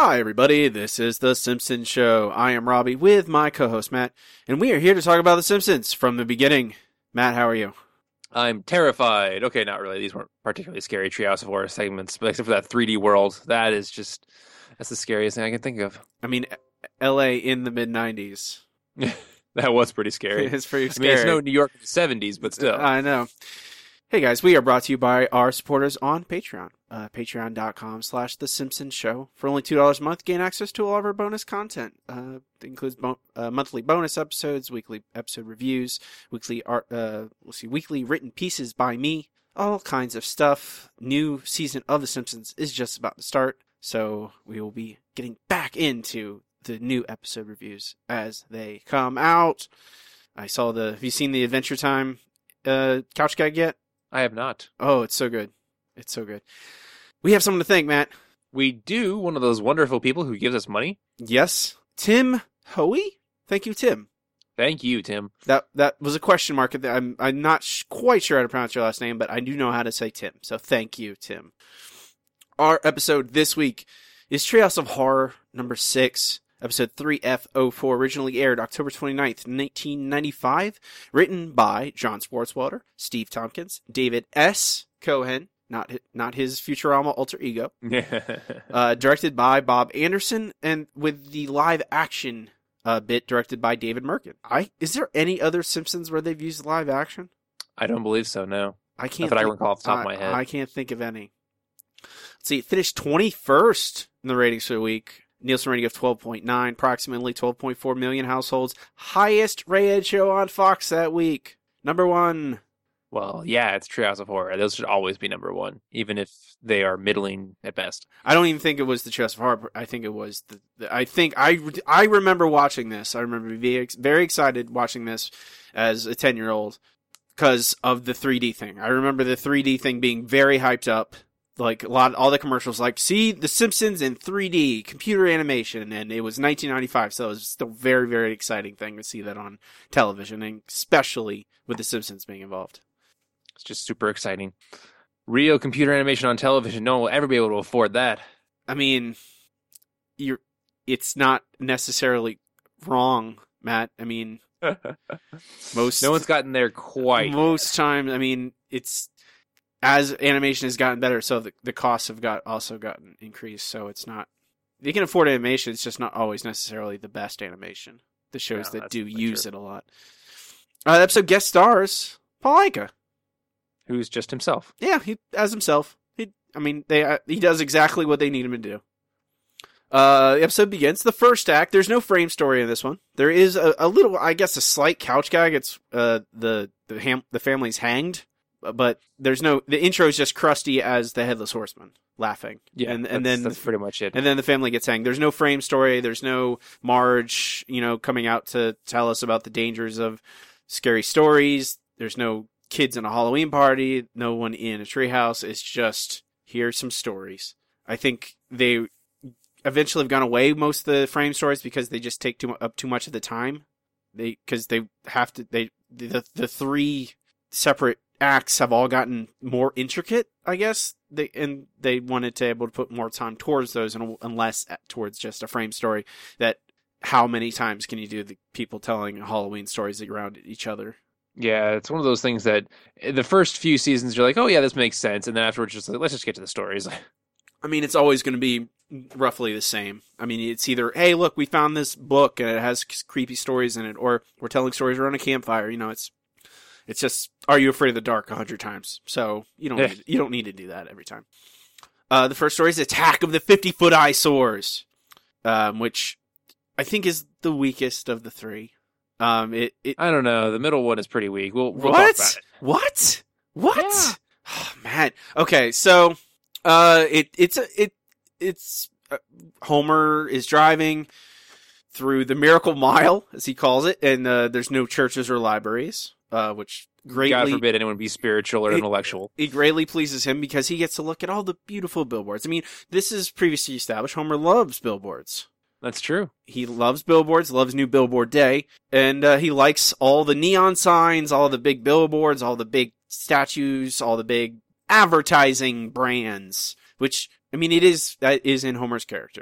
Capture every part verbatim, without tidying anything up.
Hi, everybody. This is The Simpsons Show. I am Robbie with my co-host Matt, and we are here to talk about The Simpsons from the beginning. Matt, how are you? I'm terrified. Okay, not really. These weren't particularly scary Treehouse of Horror segments, but except for that three D world. That is just, that's the scariest thing I can think of. I mean, L A in the mid nineties. That was pretty scary. It's pretty scary. I mean, it's no New York in the seventies, but still. I know. Hey guys, we are brought to you by our supporters on Patreon. Uh, Patreon.com slash The Simpsons Show. For only two dollars a month, gain access to all of our bonus content. Uh, it includes bon- uh, monthly bonus episodes, weekly episode reviews, weekly art, uh, let's see, weekly written pieces by me, all kinds of stuff. New season of The Simpsons is just about to start, so we will be getting back into the new episode reviews as they come out. I saw the, have you seen the Adventure Time uh, Couch Gag yet? I have not. Oh, it's so good. It's so good. We have someone to thank, Matt. We do. One of those wonderful people who gives us money. Yes. Tim Hoey? Thank you, Tim. Thank you, Tim. That that was a question mark. I'm, I'm not sh- quite sure how to pronounce your last name, but I do know how to say Tim. So thank you, Tim. Our episode this week is Treehouse of Horror number six. Episode three F oh four, originally aired October twenty-ninth, nineteen ninety-five, written by John Swartzwelder, Steve Tompkins, David S. Cohen, not not his Futurama alter ego, uh, directed by Bob Anderson, and with the live action uh, bit directed by David Merkin. I Is there any other Simpsons where they've used live action? I don't believe so, no. I can't. Not that think, I recall off the top I, of my head. I can't think of any. Let's see, it finished twenty-first in the ratings for the week. Nielsen rating of twelve point nine, approximately twelve point four million households. Highest rated show on Fox that week. Number one. Well, yeah, it's Treehouse of Horror. Those should always be number one, even if they are middling at best. I don't even think it was the Treehouse of Horror. I think it was the, the I think I, I remember watching this. I remember being very excited watching this as a ten-year-old because of the three D thing. I remember the three D thing being very hyped up. Like a lot, all the commercials, like see The Simpsons in three D computer animation, and it was nineteen ninety-five, so it was still a very, very exciting thing to see that on television, and especially with The Simpsons being involved. It's just super exciting. Real computer animation on television. No one will ever be able to afford that. I mean, you're. It's not necessarily wrong, Matt. I mean, most no one's gotten there quite. Most times, I mean, it's. As animation has gotten better, so the, the costs have got also gotten increased. So it's not you can afford animation. It's just not always necessarily the best animation. The shows No, that do use true. it a lot. Uh, the episode guest stars Paul Anka, who's just himself. Yeah, he as himself. He, I mean, they uh, he does exactly what they need him to do. Uh, the episode begins. The first act. There's no frame story in this one. There is a, a little, I guess, a slight couch gag. It's uh the the ham, the family's hanged. But there's no, the intro is just Krusty as the Headless Horseman laughing. Yeah, and, and that's, then that's pretty much it. And then the family gets hanged. There's no frame story. There's no Marge, you know, coming out to tell us about the dangers of scary stories. There's no kids in a Halloween party. No one in a treehouse. It's just, here's some stories. I think they eventually have gone away most of the frame stories because they just take too up too much of the time. They, because they have to, they, the, the three separate acts have all gotten more intricate, I guess, they and they wanted to be able to put more time towards those and, and less towards just a frame story. That how many times can you do the people telling Halloween stories around each other? Yeah, it's one of those things that the first few seasons you're like, oh yeah, this makes sense, and then afterwards just like, let's just get to the stories. I mean, it's always going to be roughly the same. I mean, it's either, hey, look, we found this book and it has creepy stories in it, or we're telling stories around a campfire. You know, it's It's just, are you afraid of the dark a hundred times? So you don't, need, you don't need to do that every time. Uh, the first story is Attack of the fifty-foot Eyesores, um, which I think is the weakest of the three. Um, it, it I don't know. The middle one is pretty weak. We'll, we'll what? talk about it. What? What? Yeah. Oh, man. Okay, so uh, it it's a, it it's uh, Homer is driving through the Miracle Mile, as he calls it, and uh, there's no churches or libraries. Uh, which greatly, God forbid anyone be spiritual or it, intellectual. It greatly pleases him because he gets to look at all the beautiful billboards. I mean, this is previously established. Homer loves billboards. That's true. He loves billboards, loves New Billboard Day, and uh, he likes all the neon signs, all the big billboards, all the big statues, all the big advertising brands, which, I mean, it is, that is in Homer's character.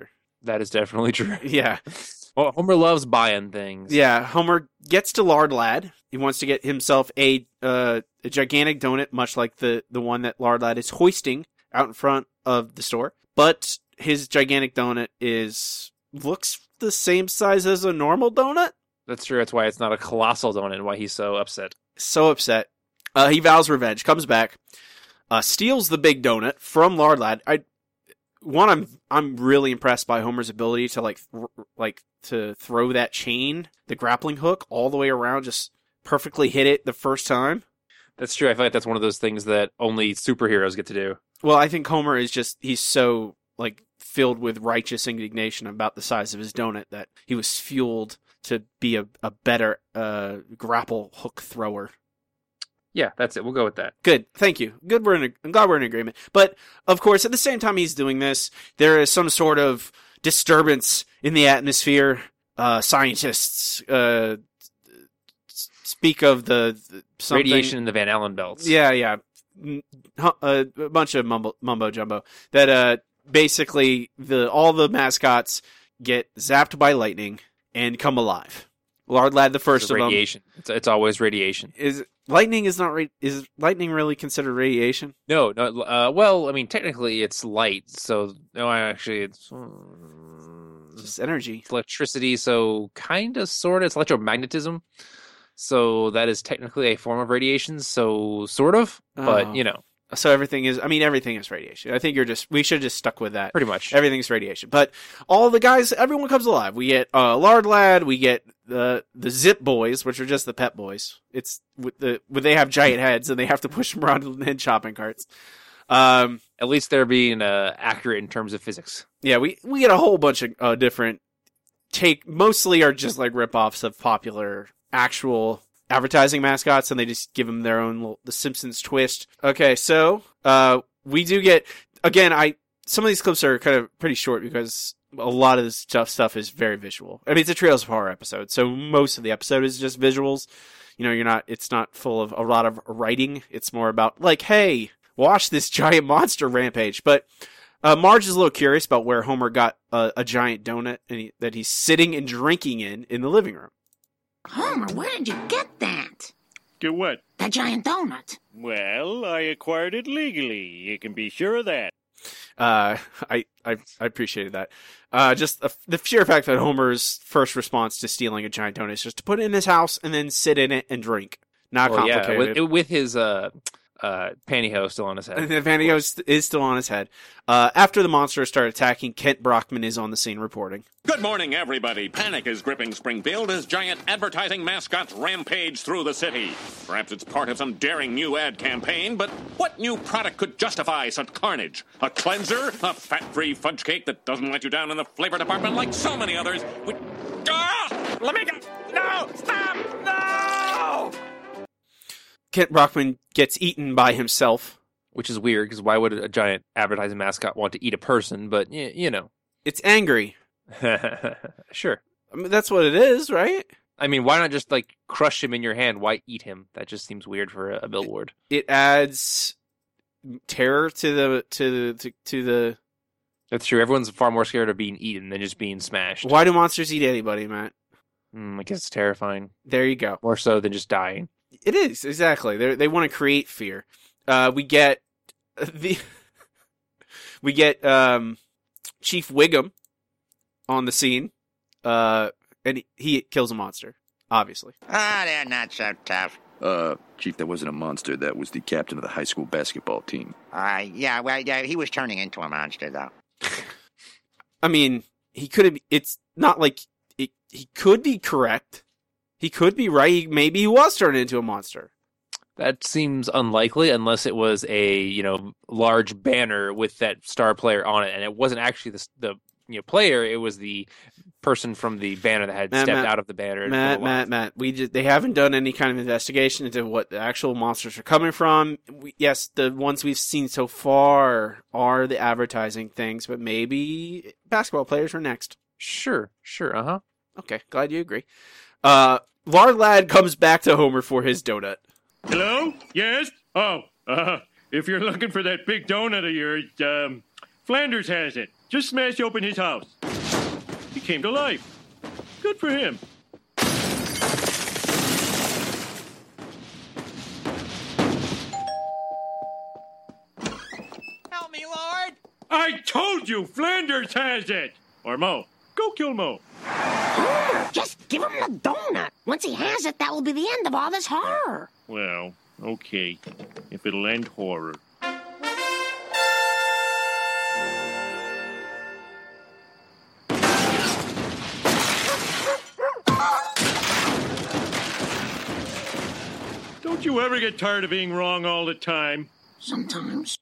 That is definitely true. Yeah. Well, Homer loves buying things. Yeah, Homer gets to Lard Lad. He wants to get himself a uh, a gigantic donut, much like the, the one that Lard Lad is hoisting out in front of the store. But his gigantic donut is looks the same size as a normal donut. That's true. That's why it's not a colossal donut and why he's so upset. So upset. Uh, he vows revenge, comes back, uh, steals the big donut from Lard Lad. I one, I'm I'm really impressed by Homer's ability to like th- like to throw that chain, the grappling hook, all the way around, just perfectly hit it the first time. That's true. I feel like that's one of those things that only superheroes get to do. Well, I think Homer is just he's so like filled with righteous indignation about the size of his donut that he was fueled to be a, a better uh, grapple hook thrower. Yeah, that's it. We'll go with that. Good. Thank you. Good. We're in. A, I'm glad we're in agreement. But of course, at the same time he's doing this, there is some sort of disturbance in the atmosphere. Uh, scientists uh, speak of the, the something. Radiation in the Van Allen belts. Yeah, yeah. A bunch of mumbo, mumbo jumbo. That uh, basically the all the mascots get zapped by lightning and come alive. Lard Lad, the first it's of radiation. them. It's, it's always radiation. Is lightning is not ra- is lightning really considered radiation? No, no. Uh, well, I mean, technically it's light. So no, actually it's It's just energy, it's electricity. So kind of, sort of, it's electromagnetism. So that is technically a form of radiation. So sort of, but Oh. you know, So everything is. I mean, everything is radiation. I think you're just. We should have just stuck with that. pretty much. Everything's radiation. But all the guys, everyone comes alive. We get uh, Lard Lad. We get the the Zip Boys, which are just the Pet Boys. It's with the where they have giant heads and they have to push them around in shopping carts. Um, At least they're being uh, accurate in terms of physics. yeah, we we get a whole bunch of uh, different take. Mostly are just like ripoffs of popular actual advertising mascots, and they just give them their own little, the Simpsons twist. Okay, so uh, we do get again. I some of these clips are kind of pretty short because a lot of this stuff stuff is very visual. I mean, it's a Trails of Horror episode, so most of the episode is just visuals. You know, you're not. It's not full of a lot of writing. It's more about like, hey, watch this giant monster rampage. But uh, Marge is a little curious about where Homer got a, a giant donut and he, that he's sitting and drinking in in the living room. Homer, where did you get that? Get what? That giant donut. Well, I acquired it legally. You can be sure of that. Uh, I, I, I appreciated that. Uh, just the, the sheer fact that Homer's first response to stealing a giant donut is just to put it in his house and then sit in it and drink. Not Well, yeah, complicated. with, with his uh, uh, pantyhose still on his head. And the pantyhose is still on his head. Uh, after the monsters start attacking, Kent Brockman is on the scene reporting. Good morning, everybody. Panic is gripping Springfield as giant advertising mascots rampage through the city. Perhaps it's part of some daring new ad campaign, but what new product could justify such carnage? A cleanser? A fat-free fudge cake that doesn't let you down in the flavor department like so many others? We... Ah! Let me go! No! Stop! No! Kent Brockman gets eaten by himself. Which is weird, because why would a giant advertising mascot want to eat a person? But, y- you know. It's angry. Sure. I mean, that's what it is, right? I mean, why not just, like, crush him in your hand? Why eat him? That just seems weird for a, a billboard. It adds terror to the to the to, to the. That's true. Everyone's far more scared of being eaten than just being smashed. Why do monsters eat anybody, Matt? Mm, I guess it's terrifying. There you go. More so than just dying. It is exactly. They they want to create fear. Uh, we get the we get um, Chief Wiggum on the scene, uh, and he, he kills a monster. Obviously, Ah, they're not so tough. Uh, Chief, that wasn't a monster. That was the captain of the high school basketball team. Uh, yeah, well, yeah, he was turning into a monster, though. I mean, he could have. It's not like it, he could be correct. He could be right. He, maybe he was turned into a monster. That seems unlikely unless it was a, you know, large banner with that star player on it, and it wasn't actually the the you know player. It was the person from the banner that had Matt, stepped Matt, out of the banner. and Matt, flew Matt, off. Matt. We just, they haven't done any kind of investigation into what the actual monsters are coming from. We, yes, the ones we've seen so far are the advertising things, but maybe basketball players are next. Sure, sure, uh huh. Okay, glad you agree. Uh, Lard Lad comes back to Homer for his donut. Hello? Yes? Oh, uh, if you're looking for that big donut of yours, um, Flanders has it. Just smash open his house. came to life. Good for him. Help me, Lord! I told you Flanders has it! Or Mo. Go kill Mo. Homer, just give him the donut. Once he has it, that will be the end of all this horror. Well, okay. If it'll end horror. Don't you ever get tired of being wrong all the time? Sometimes.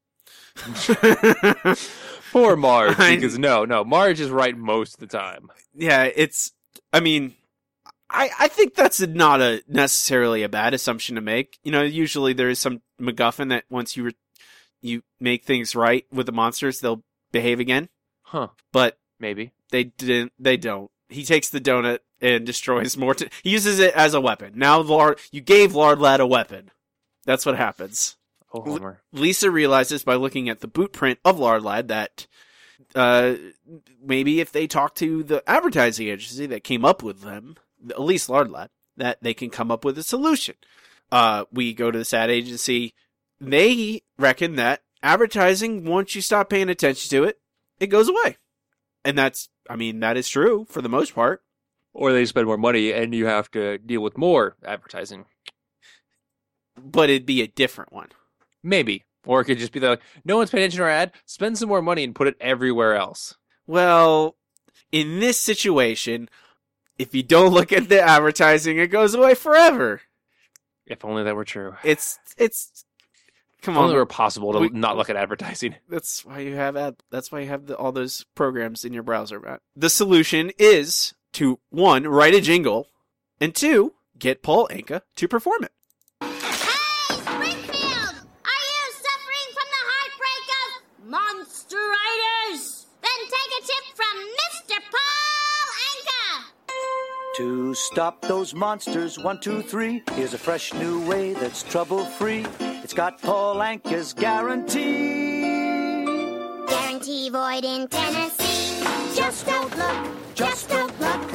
Poor Marge, I- because no, no, Marge is right most of the time. Yeah, it's. I mean, I I think that's a, not a necessarily a bad assumption to make. You know, usually there is some MacGuffin that once you re- you make things right with the monsters, they'll behave again. Huh, But maybe. they didn't. They don't. He takes the donut and destroys more. T- he uses it as a weapon. Now, Lard, you gave Lard Lad a weapon. That's what happens. Oh, Homer. Lisa realizes by looking at the boot print of Lard Lad that uh, maybe if they talk to the advertising agency that came up with them, at least Lard Lad, that they can come up with a solution. Uh, we go to this ad agency. They reckon that advertising, once you stop paying attention to it, it goes away. And that's, I mean, that is true for the most part. Or they spend more money and you have to deal with more advertising. But it'd be a different one. Maybe. Or it could just be like, no one's paying attention to our ad, spend some more money and put it everywhere else. Well, in this situation, if you don't look at the advertising, it goes away forever. If only that were true. It's, it's, come If only on. it were possible to We- not look at advertising. That's why you have ad, that's why you have the, all those programs in your browser, Matt. The solution is to, one, write a jingle, and two, get Paul Anka to perform it. Hey, Springfield! Are you suffering from the heartbreak of Monsteritis? Then take a tip from Mister Paul Anka! To stop those monsters, one, two, three. Here's a fresh new way that's trouble-free. It's got Paul Anka's guarantee. Guarantee void in Tennessee. Just don't look, just don't look.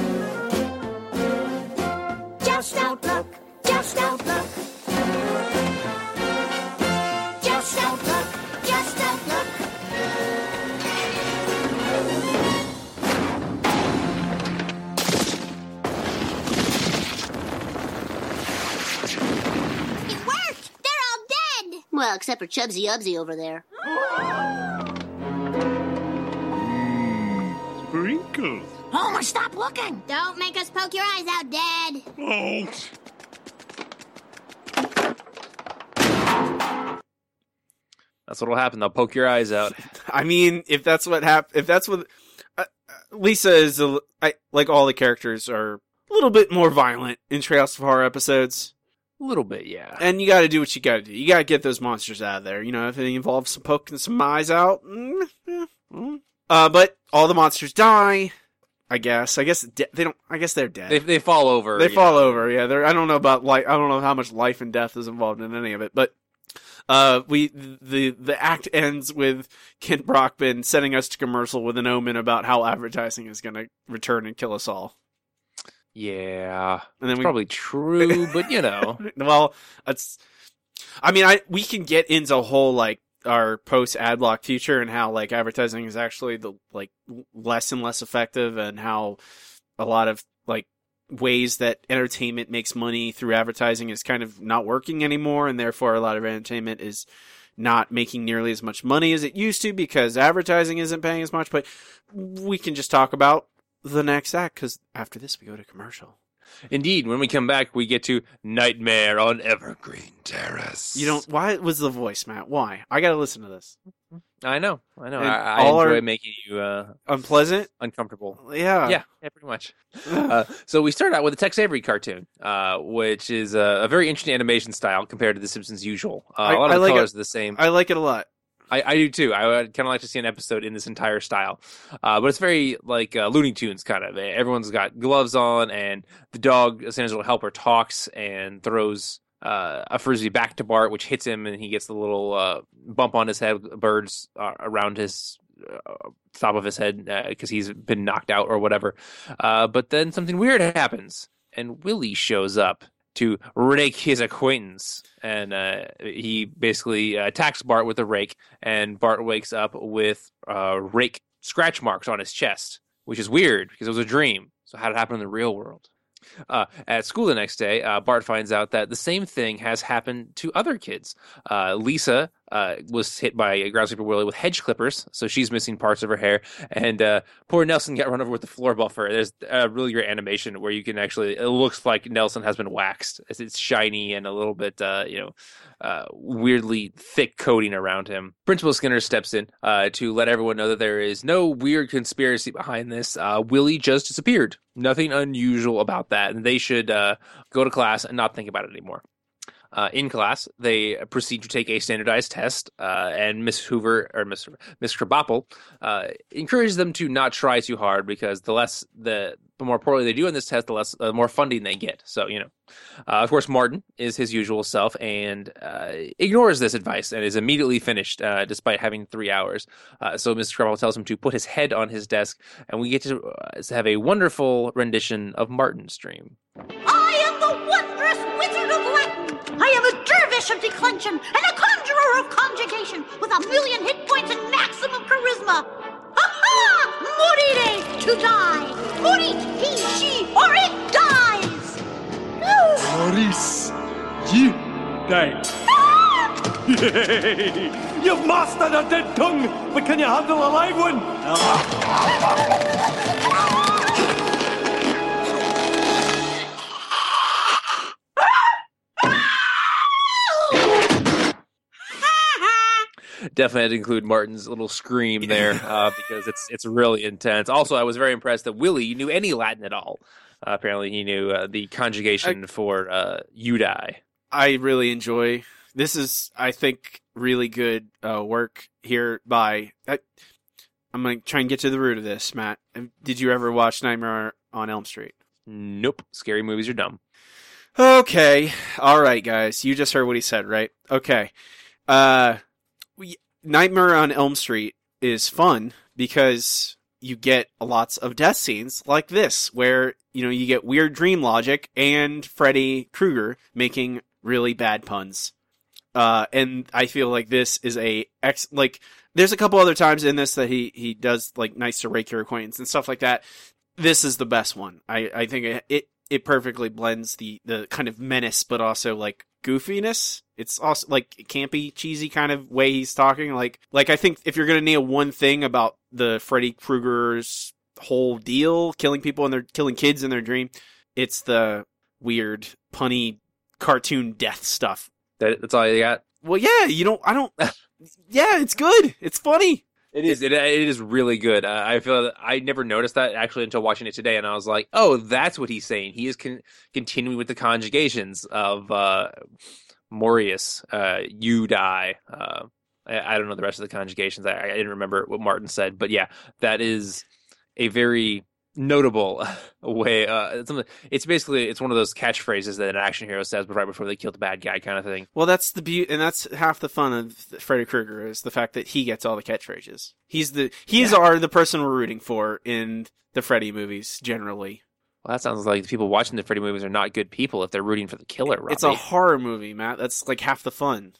Just don't look, just don't look. Just don't look, just don't look. It worked! They're all dead! Well, except for Chubsy Ubsy over there. Sprinkles. Homer, stop looking. Don't make us poke your eyes out, Dad. Oh. That's what'll happen. They'll poke your eyes out. I mean, if that's what hap- if that's what, uh, Lisa is, a, I, like all the characters are a little bit more violent in Treehouse of Horror episodes. A little bit, yeah. And you gotta do what you gotta do. You gotta get those monsters out of there. You know, if it involves some poking some eyes out. Mm, eh, mm. Uh, but all the monsters die, I guess. I guess de- they don't, I guess they're dead. They they fall over. They you fall know. over, yeah. They're, I don't know about life. I don't know how much life and death is involved in any of it, but uh, we the the act ends with Kent Brockman sending us to commercial with an omen about how advertising is going to return and kill us all. Yeah, And then it's we probably true, but you know, well, it's. I mean, I we can get into a whole like our post ad block future and how like advertising is actually the like less and less effective, and how a lot of like ways that entertainment makes money through advertising is kind of not working anymore, and therefore a lot of entertainment is not making nearly as much money as it used to because advertising isn't paying as much. But we can just talk about the next act, because after this we go to commercial. indeed, when we come back, we get to Nightmare on Evergreen Terrace. You don't. Why was the voice, Matt? Why? I got to listen to this. I know, I know. And I, I all enjoy our- making you uh, Unpleasant. uncomfortable. Yeah. Yeah, yeah, pretty much. uh, so we start out with a Tex Avery cartoon, uh, which is a, a very interesting animation style compared to The Simpsons' usual. Uh, I- a lot I of the like colors it. are the same. I like it a lot. I, I do too. I would kind of like to see an episode in this entire style, uh, but it's very like uh, Looney Tunes kind of. Everyone's got gloves on, and the dog, Santa's little helper, talks and throws uh, a frisbee back to Bart, which hits him, and he gets the little uh, bump on his head, birds uh, around his uh, top of his head because uh, he's been knocked out or whatever. Uh, but then something weird happens, and Willie shows up to rake his acquaintance. And uh, he basically attacks Bart with a rake, and Bart wakes up with uh, rake scratch marks on his chest, which is weird because it was a dream. So how did it happen in the real world? Uh, at school the next day, uh, Bart finds out that the same thing has happened to other kids. Uh, Lisa uh, was hit by Groundskeeper Willie with hedge clippers, so she's missing parts of her hair. And uh, poor Nelson got run over with the floor buffer. There's a really great animation where you can actually, it looks like Nelson has been waxed. It's, it's shiny and a little bit, uh, you know, uh, weirdly thick coating around him. Principal Skinner steps in uh, to let everyone know that there is no weird conspiracy behind this. Uh, Willie just disappeared. Nothing unusual about that. And they should uh, go to class and not think about it anymore. Uh, in class, they proceed to take a standardized test, uh, and Miss Hoover or Miss Miss Krabappel uh, encourages them to not try too hard because the less the the more poorly they do in this test, the less uh, more funding they get. So you know, uh, of course, Martin is his usual self and uh, ignores this advice and is immediately finished uh, despite having three hours. Uh, so Miss Krabappel tells him to put his head on his desk, and we get to, uh, to have a wonderful rendition of Martin's dream. I am the wondrous wizard of Latin. I am a dervish of declension and a conjurer of conjugation with a million hit points and maximum charisma. Ha-ha! Morire, to die. Morit, he, she, or it dies. Maurice, you die. Yay! You've mastered a dead tongue, but can you handle a live one? Definitely had to include Martin's little scream there uh, because it's it's really intense. Also, I was very impressed that Willie knew any Latin at all. Uh, apparently, he knew uh, the conjugation I, for uh, "you die." I really enjoy this. Is I think really good uh, work here by. I, I'm gonna try and get to the root of this, Matt. Did you ever watch Nightmare on Elm Street? Nope. Scary movies are dumb. Okay. All right, guys. You just heard what he said, right? Okay. Uh. We, Nightmare on Elm Street is fun because you get lots of death scenes like this, where, you know, you get weird dream logic and Freddy Krueger making really bad puns. Uh, and I feel like this is a, ex- like, there's a couple other times in this that he, he does, like, nice to rake your acquaintance and stuff like that. This is the best one. I, I think it, it, it perfectly blends the, the kind of menace, but also, like, goofiness. It's also like campy, cheesy kind of way he's talking. Like, like I think if you're gonna nail one thing about the Freddy Krueger's whole deal, killing people and they're killing kids in their dream, it's the weird, punny, cartoon death stuff. That, that's all you got? Well, yeah. You don't. I don't. Yeah, it's good. It's funny. It is. It, it is really good. Uh, I feel that I never noticed that actually until watching it today, and I was like, "Oh, that's what he's saying." He is con- continuing with the conjugations of uh, Morius, uh, "you die." Uh, I, I don't know the rest of the conjugations. I, I didn't remember what Martin said, but yeah, that is a very notable way. Uh, it's, it's basically it's one of those catchphrases that an action hero says right before they kill the bad guy, kind of thing. Well, that's the beauty, and that's half the fun of Freddy Krueger is the fact that he gets all the catchphrases. He's the he's yeah. our the person we're rooting for in the Freddy movies generally. Well, that sounds like the people watching the Freddy movies are not good people if they're rooting for the killer. Robbie. It's a horror movie, Matt. That's like half the fun.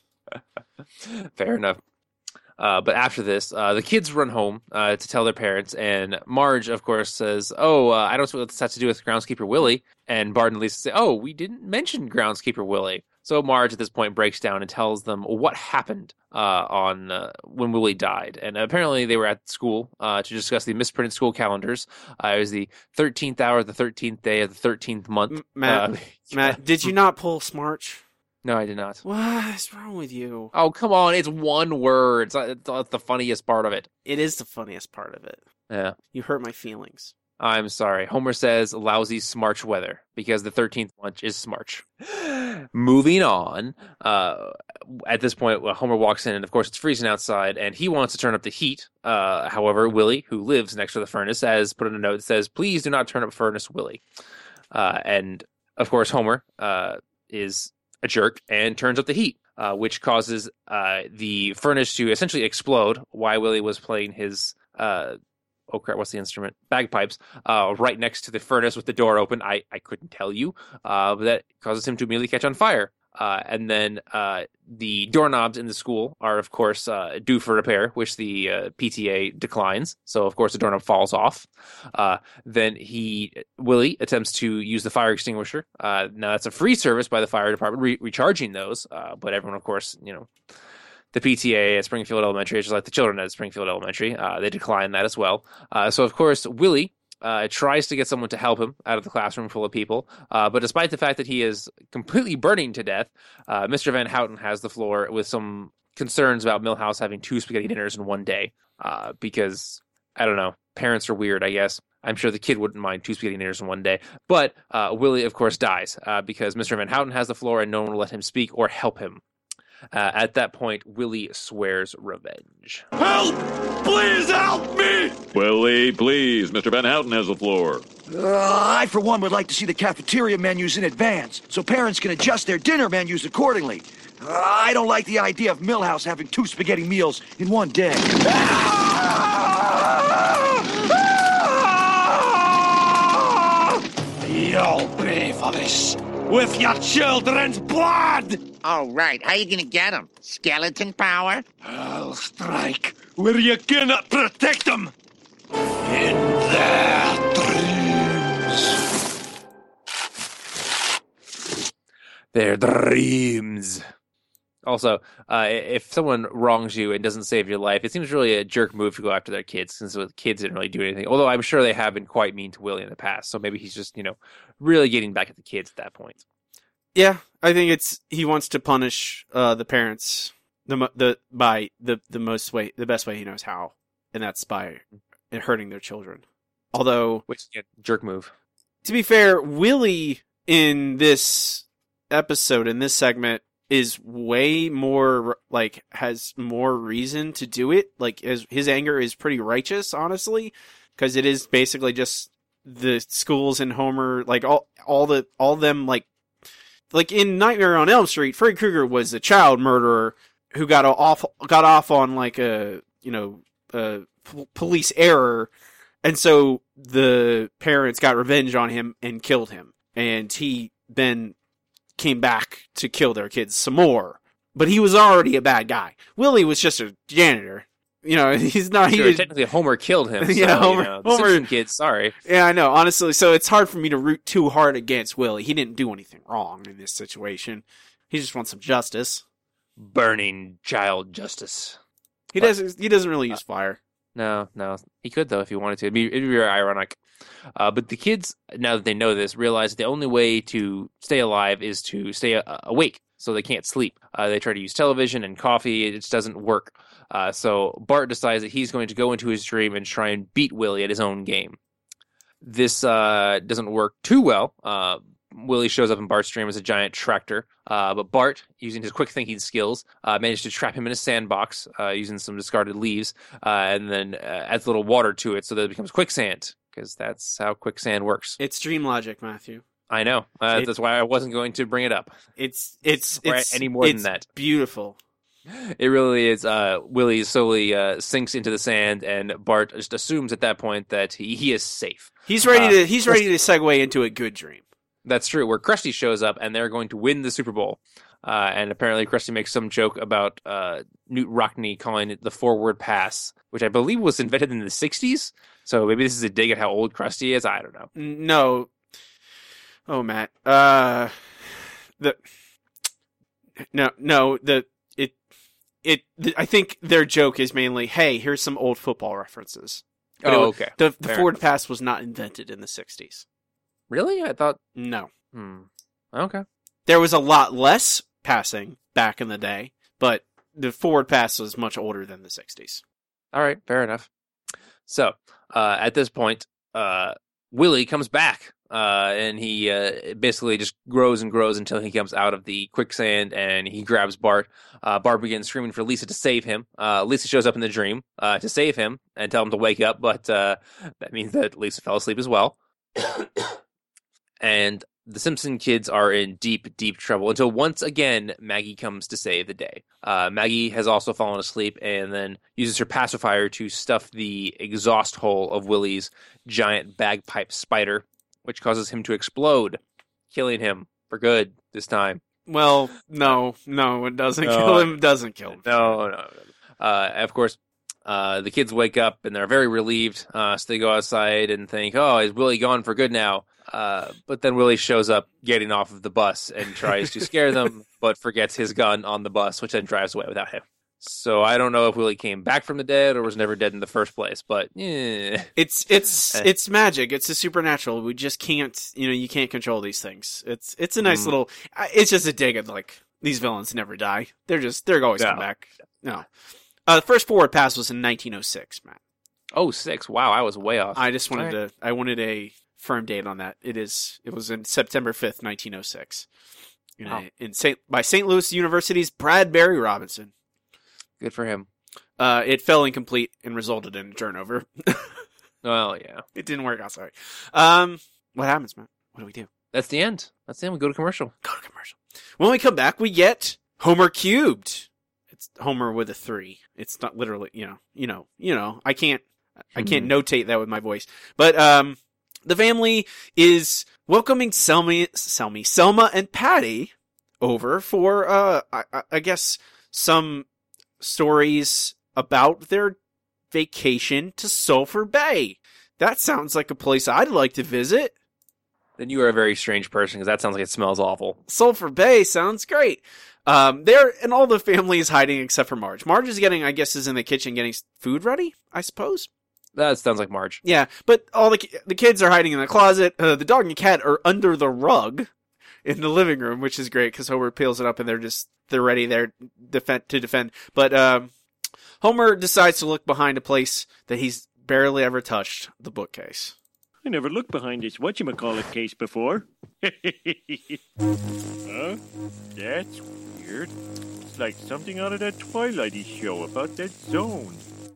Fair enough. Uh, but after this, uh, the kids run home uh, to tell their parents, and Marge, of course, says, oh, uh, I don't know what this has to do with Groundskeeper Willie. And Bart and Lisa say, oh, we didn't mention Groundskeeper Willie. So Marge, at this point, breaks down and tells them what happened uh, on uh, when Willie died. And apparently they were at school uh, to discuss the misprinted school calendars. Uh, it was the thirteenth hour of the thirteenth day of the thirteenth month. M- Matt, uh, Matt, did you not pull Smarch? No, I did not. What's wrong with you? Oh, come on. It's one word. It's, it's, it's the funniest part of it. It is the funniest part of it. Yeah. You hurt my feelings. I'm sorry. Homer says lousy Smarch weather because the thirteenth lunch is Smarch. Moving on. Uh, at this point, Homer walks in, and of course, it's freezing outside, and he wants to turn up the heat. Uh, however, Willie, who lives next to the furnace, has put in a note that says, please do not turn up furnace, Willie. Uh, and, of course, Homer uh, is a jerk and turns up the heat. uh, which causes uh, the furnace to essentially explode while Willie was playing his, uh, oh crap, what's the instrument? Bagpipes, uh, right next to the furnace with the door open. I, I couldn't tell you, uh, but that causes him to immediately catch on fire. Uh, and then uh, the doorknobs in the school are, of course, uh, due for repair, which the uh, P T A declines. So, of course, the doorknob falls off. Uh, then he, Willie, attempts to use the fire extinguisher. Uh, now, that's a free service by the fire department, re- recharging those. Uh, but everyone, of course, you know, the P T A at Springfield Elementary, just like the children at Springfield Elementary, uh, they decline that as well. Uh, so, of course, Willie Uh, tries to get someone to help him out of the classroom full of people. Uh, but despite the fact that he is completely burning to death, uh, Mister Van Houten has the floor with some concerns about Milhouse having two spaghetti dinners in one day. Uh, because, I don't know, parents are weird, I guess. I'm sure the kid wouldn't mind two spaghetti dinners in one day. But uh, Willie, of course, dies uh, because Mister Van Houten has the floor and no one will let him speak or help him. Uh, at that point, Willie swears revenge. Help! Please help me! Willie, please. Mister Van Houten has the floor. Uh, I, for one, would like to see the cafeteria menus in advance so parents can adjust their dinner menus accordingly. Uh, I don't like the idea of Milhouse having two spaghetti meals in one day. You'll pay for this with your children's blood! All right, how you gonna get him? Skeleton power? I'll strike where you cannot protect them. In their dreams. Their dreams. Also, uh, if someone wrongs you and doesn't save your life, it seems really a jerk move to go after their kids, since the kids didn't really do anything. Although I'm sure they have been quite mean to Willie in the past, so maybe he's just, you know, really getting back at the kids at that point. Yeah, I think it's he wants to punish uh, the parents the the by the the most way the best way he knows how, and that's by hurting their children. Although, which yeah, jerk move. To be fair, Willie in this episode in this segment is way more like has more reason to do it. Like his his anger is pretty righteous, honestly, because it is basically just the schools and Homer, like all all the all them like. Like in Nightmare on Elm Street, Freddy Krueger was a child murderer who got off got off on like a you know a p- police error, and so the parents got revenge on him and killed him, and he then came back to kill their kids some more. But he was already a bad guy. Willie was just a janitor. You know, he's not. Sure, he was, technically, Homer killed him. So, yeah, Homer. You know, the Homer Simpson kids. Sorry. Yeah, I know. Honestly, so it's hard for me to root too hard against Willie. He didn't do anything wrong in this situation. He just wants some justice. Burning child justice. He but, doesn't. He doesn't really use uh, fire. No, no. He could though if he wanted to. It'd be, it'd be very ironic. Uh, but the kids, now that they know this, realize the only way to stay alive is to stay uh, awake. So they can't sleep. Uh, they try to use television and coffee. It just doesn't work. Uh, so Bart decides that he's going to go into his dream and try and beat Willie at his own game. This uh, doesn't work too well. Uh, Willie shows up in Bart's dream as a giant tractor. Uh, but Bart, using his quick thinking skills, uh, managed to trap him in a sandbox uh, using some discarded leaves uh, and then uh, adds a little water to it so that it becomes quicksand, because that's how quicksand works. It's dream logic, Matthew. I know. Uh, it, that's why I wasn't going to bring it up. It's it's or it's any more it's than that. Beautiful. It really is. Uh, Willie slowly uh, sinks into the sand, and Bart just assumes at that point that he, he is safe. He's ready uh, to he's ready to segue into a good dream. That's true. Where Krusty shows up, and they're going to win the Super Bowl. Uh, and apparently, Krusty makes some joke about uh, Newt Rockne calling it the forward pass, which I believe was invented in the sixties. So maybe this is a dig at how old Krusty is. I don't know. No. Oh, Matt. Uh, the no, no. The it it. The, I think their joke is mainly, "Hey, here's some old football references." But oh, it, okay. The, the Fair forward enough. pass was not invented in the sixties. Really? I thought. No. Hmm. Okay. There was a lot less passing back in the day, but the forward pass was much older than the sixties. All right. Fair enough. So uh, at this point, uh, Willie comes back. Uh, and he uh, basically just grows and grows until he comes out of the quicksand and he grabs Bart. Uh, Bart begins screaming for Lisa to save him. Uh, Lisa shows up in the dream uh, to save him and tell him to wake up, but uh, that means that Lisa fell asleep as well. And the Simpson kids are in deep, deep trouble until once again Maggie comes to save the day. Uh, Maggie has also fallen asleep and then uses her pacifier to stuff the exhaust hole of Willie's giant bagpipe spider, which causes him to explode, killing him for good this time. Well, no, no, it doesn't No, kill him. Doesn't kill him. No, no. Uh, of course, uh, the kids wake up and they're very relieved. Uh, so they go outside and think, "Oh, is Willie gone for good now?" Uh, but then Willie shows up getting off of the bus and tries to scare them, but forgets his gun on the bus, which then drives away without him. So I don't know if Willie came back from the dead or was never dead in the first place, but eh. It's it's it's magic. It's a supernatural. We just can't, you know, you can't control these things. It's it's a nice Mm. little. It's just a dig at like these villains never die. They're just they're always No. come back. No, uh, the first forward pass was in nineteen oh six, Matt. Oh, six. Wow, I was way off. I just wanted All right. to. I wanted a firm date on that. It is. It was in September fifth, nineteen oh six. In, Oh. a, in Saint by Saint Louis University's Bradbury Robinson. Good for him. Uh, it fell incomplete and resulted in a turnover. Well, yeah. It didn't work out. Sorry. Um, what happens, man? What do we do? That's the end. That's the end. We go to commercial. Go to commercial. When we come back, we get Homer cubed. It's Homer with a three. It's not literally, you know, you know, you know. I can't, I can't notate that with my voice. But um, the family is welcoming Selmy, Selmy, Selma, and Patty over for uh, I, I- I guess some stories about their vacation to Sulphur Bay. That sounds like a place I'd like to visit. Then you are a very strange person because that sounds like it smells awful. Sulphur Bay sounds great. Um, there and all the family is hiding except for Marge. Marge is getting, I guess, is in the kitchen getting food ready. I suppose. That sounds like Marge. Yeah, but all the ki- the kids are hiding in the closet. Uh, the dog and cat are under the rug in the living room, which is great because Homer peels it up and they're just they're ready there defend to defend. But um, Homer decides to look behind a place that he's barely ever touched, the bookcase. I never looked behind this whatchamacallit case before. Huh? That's weird. It's like something out of that Twilighty show about that zone.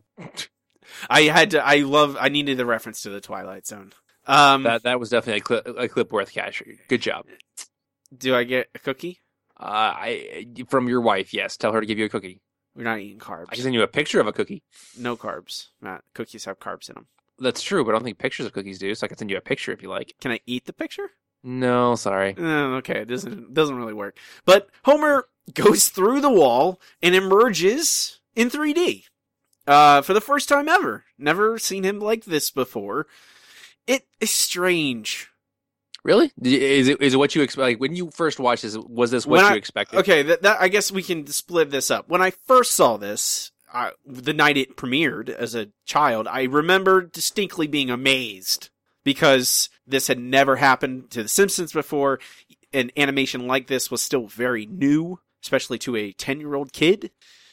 I had to. I love. I needed the reference to the Twilight Zone. Um, That that was definitely a clip, a clip worth capturing. Good job. do I get a cookie? Uh, I from your wife, yes. Tell her to give you a cookie. We're not eating carbs. I can send you a picture of a cookie. No carbs. Matt, cookies have carbs in them. That's true, but I don't think pictures of cookies do. So I can send you a picture if you like. Can I eat the picture? No, sorry. Uh, okay, it doesn't doesn't really work. But Homer goes through the wall and emerges in three D. Uh, for the first time ever. Never seen him like this before. It is strange. Really? Is it is it what you expect? Like, when you first watched this, was this what When you I- expected? Okay, that, that I guess we can split this up. When I first saw this, I, the night it premiered as a child, I remember distinctly being amazed because this had never happened to The Simpsons before. An animation like this was still very new, especially to a ten-year-old kid.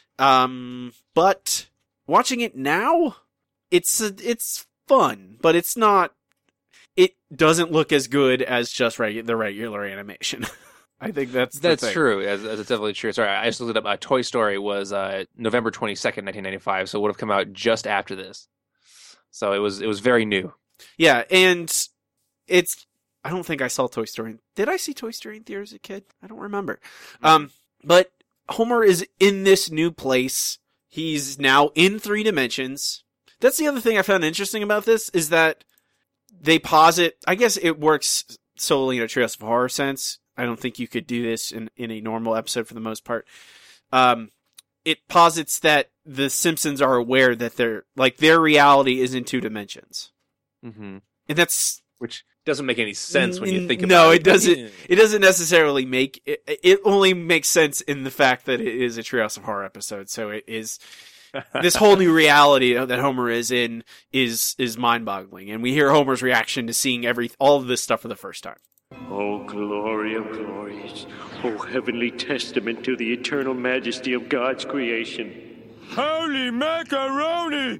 Um, but watching it now, it's a, it's fun, but it's not. It doesn't look as good as just regu- the regular animation. I think that's the That's thing. true. That's, that's definitely true. Sorry, I just looked it up. Uh, Toy Story was uh, November twenty-second, nineteen ninety-five, so it would have come out just after this. So it was it was very new. Yeah, and it's. I don't think I saw Toy Story. Did I see Toy Story in theaters as a kid? I don't remember. Um, but Homer is in this new place. He's now in three dimensions. That's the other thing I found interesting about this is that they posit. I guess it works solely in a Treehouse of Horror sense. I don't think you could do this in, in a normal episode for the most part. Um, it posits that the Simpsons are aware that their like their reality is in two dimensions, Mm-hmm. and that's Which doesn't make any sense when you think about no, it. it doesn't. It doesn't necessarily make it. It only makes sense in the fact that it is a Treehouse of Horror episode. So it is this whole new reality that Homer is in is is mind boggling, and we hear Homer's reaction to seeing every all of this stuff for the first time. Oh, glory of glories. Oh, heavenly testament to the eternal majesty of God's creation. Holy macaroni!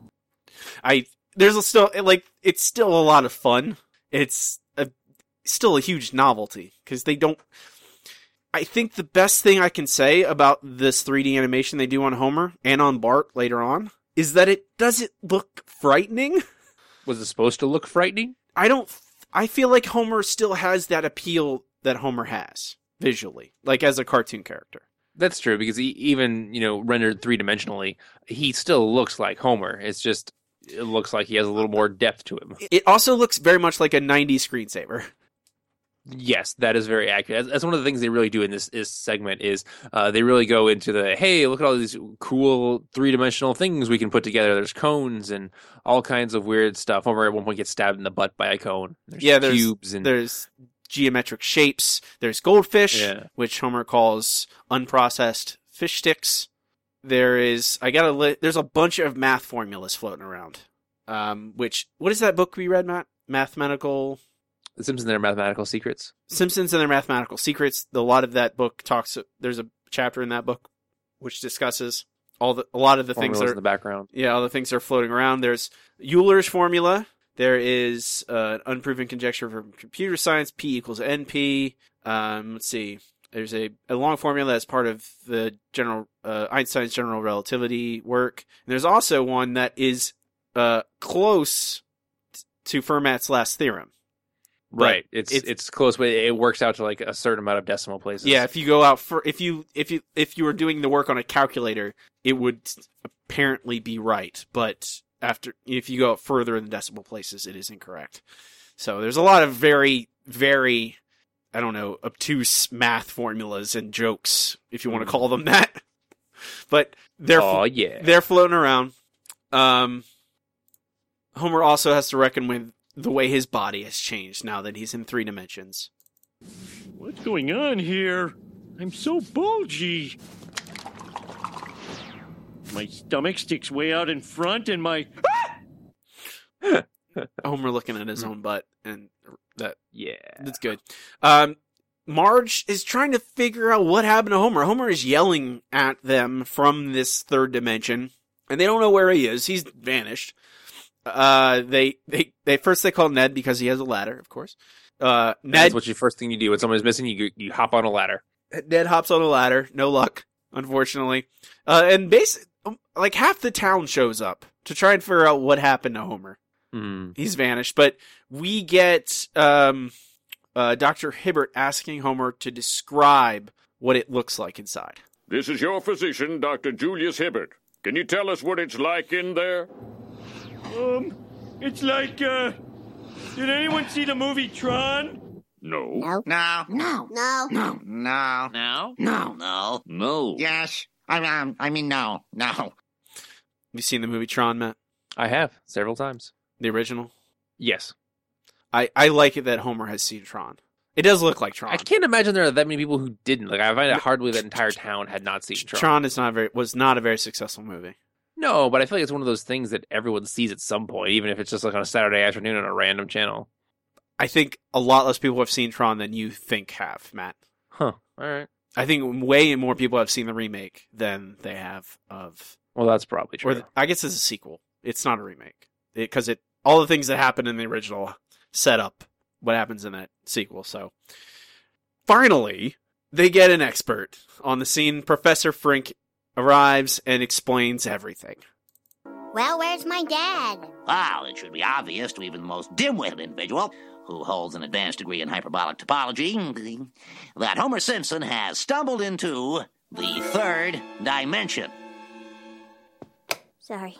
I there's a still like it's still a lot of fun. It's a, still a huge novelty because they don't. I think the best thing I can say about this three D animation they do on Homer and on Bart later on is that it doesn't look frightening. Was it supposed to look frightening? I don't. I feel like Homer still has that appeal that Homer has visually, like as a cartoon character. That's true, because he, even, you know, rendered three-dimensionally, he still looks like Homer. It's just, it looks like he has a little more depth to him. It also looks very much like a nineties screensaver. Yes, that is very accurate. That's one of the things they really do in this, this segment is uh, they really go into the, hey, look at all these cool three-dimensional things we can put together. There's cones and all kinds of weird stuff. Homer at one point gets stabbed in the butt by a cone. There's yeah, there's, cubes and there's geometric shapes. There's goldfish, yeah. which Homer calls unprocessed fish sticks. There is, I gotta, li- there's a bunch of math formulas floating around. Um, which, what is that book we read, Matt? Mathematical... The Simpsons and Their Mathematical Secrets. Simpsons and Their Mathematical Secrets. A lot of that book talks. There's a chapter in that book which discusses all the a lot of the Formulas things that are in the background. Yeah, all the things that are floating around. There's Euler's formula. There is uh, an unproven conjecture from computer science. P equals N P. Um, let's see. There's a, a long formula that's part of the general uh, Einstein's general relativity work. And there's also one that is uh, close t- to Fermat's last theorem. Right, it's, it's it's close, but it works out to like a certain amount of decimal places. Yeah, if you go out for if you if you if you were doing the work on a calculator, it would apparently be right. But after if you go out further in the decimal places, it is incorrect. So there's a lot of very very I don't know obtuse math formulas and jokes, if you want to call them that. But they're oh yeah they're floating around. Um, Homer also has to reckon with the way his body has changed now that he's in three dimensions. What's going on here? I'm so bulgy. My stomach sticks way out in front and my... Homer looking at his own butt, and that yeah, that's good. Um, Marge is trying to figure out what happened to Homer. Homer is yelling at them from this third dimension, and they don't know where he is. He's vanished. Uh, they, they, they first they call Ned because he has a ladder, of course. Uh, Ned. That's what your first thing you do when someone is missing. You you hop on a ladder. Ned hops on a ladder. No luck, unfortunately. Uh, and basically, like half the town shows up to try and figure out what happened to Homer. Mm. He's vanished, but we get um, uh, Doctor Hibbert asking Homer to describe what it looks like inside. This is your physician, Doctor Julius Hibbert. Can you tell us what it's like in there? Um, it's like, uh, did anyone see the movie Tron? No. No. No. No. No. No. No. No. No. No. No. Yes. I mean, I mean, no. No. Have you seen the movie Tron, Matt? I have several times. The original? Yes. I, I like it that Homer has seen Tron. It does look like Tron. I can't imagine there are that many people who didn't. Like, I find it hard to believe that entire town had not seen Tron. Tron is not very was not a very successful movie. No, but I feel like it's one of those things that everyone sees at some point, even if it's just like on a Saturday afternoon on a random channel. I think a lot less people have seen Tron than you think have, Matt. Huh. All right. I think way more people have seen the remake than they have of... Well, that's probably true. Or the, I guess it's a sequel. It's not a remake. Because it, it all the things that happen in the original set up what happens in that sequel. So, finally, they get an expert on the scene. Professor Frink arrives and explains everything. Well, where's my dad? Well, it should be obvious to even the most dim-witted individual who holds an advanced degree in hyperbolic topology that Homer Simpson has stumbled into the third dimension. Sorry.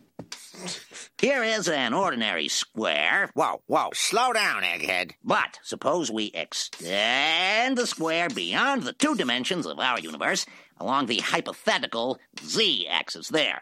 Here is an ordinary square. Whoa, whoa, slow down, egghead. But suppose we extend the square beyond the two dimensions of our universe along the hypothetical z-axis there.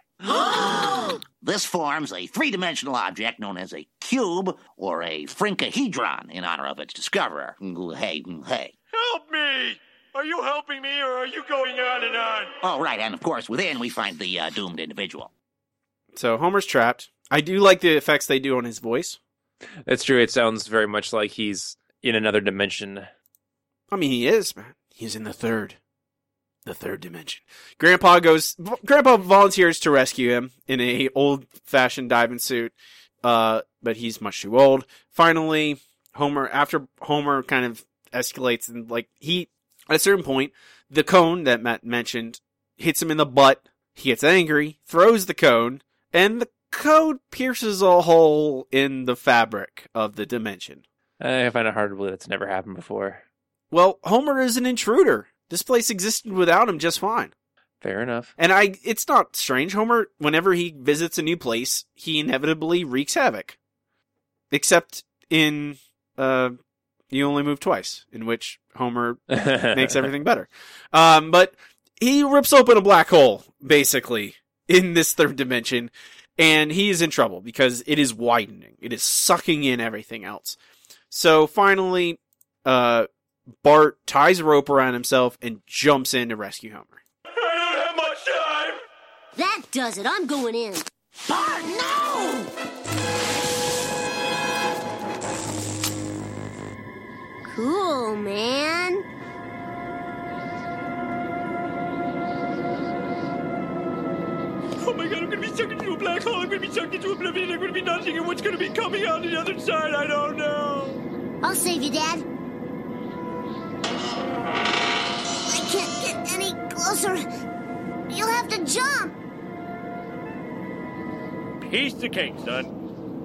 This forms a three-dimensional object known as a cube or a Frinkahedron in honor of its discoverer. Hey, hey. Help me! Are you helping me or are you going on and on? Oh, right, and of course within we find the uh, doomed individual. So Homer's trapped. I do like the effects they do on his voice. That's true. It sounds very much like he's in another dimension. I mean, he is, man. He's in the third. The third dimension. Grandpa goes... Grandpa volunteers to rescue him in a old-fashioned diving suit, uh, but he's much too old. Finally, Homer... After Homer kind of escalates and, like, he... At a certain point, the cone that Matt mentioned hits him in the butt. He gets angry, throws the cone, and the cone pierces a hole in the fabric of the dimension. I find it hard to believe that's never happened before. well, Homer is an intruder. This place existed without him just fine. Fair enough. And I, it's not strange. Homer, whenever he visits a new place, he inevitably wreaks havoc. Except in, uh, You Only Move Twice, in which Homer makes everything better. Um, but he rips open a black hole, basically, in this third dimension, and he is in trouble because it is widening. It is sucking in everything else. So finally, uh, Bart ties a rope around himself and jumps in to rescue Homer. I don't have much time! That does it. I'm going in. Bart, no! Cool, man. Oh my god, I'm gonna be sucked into a black hole, I'm gonna be sucked into oblivion, I'm gonna be nothing, and what's gonna be coming out the other side, I don't know. I'll save you, Dad. I can't get any closer. You'll have to jump. Piece of cake, son.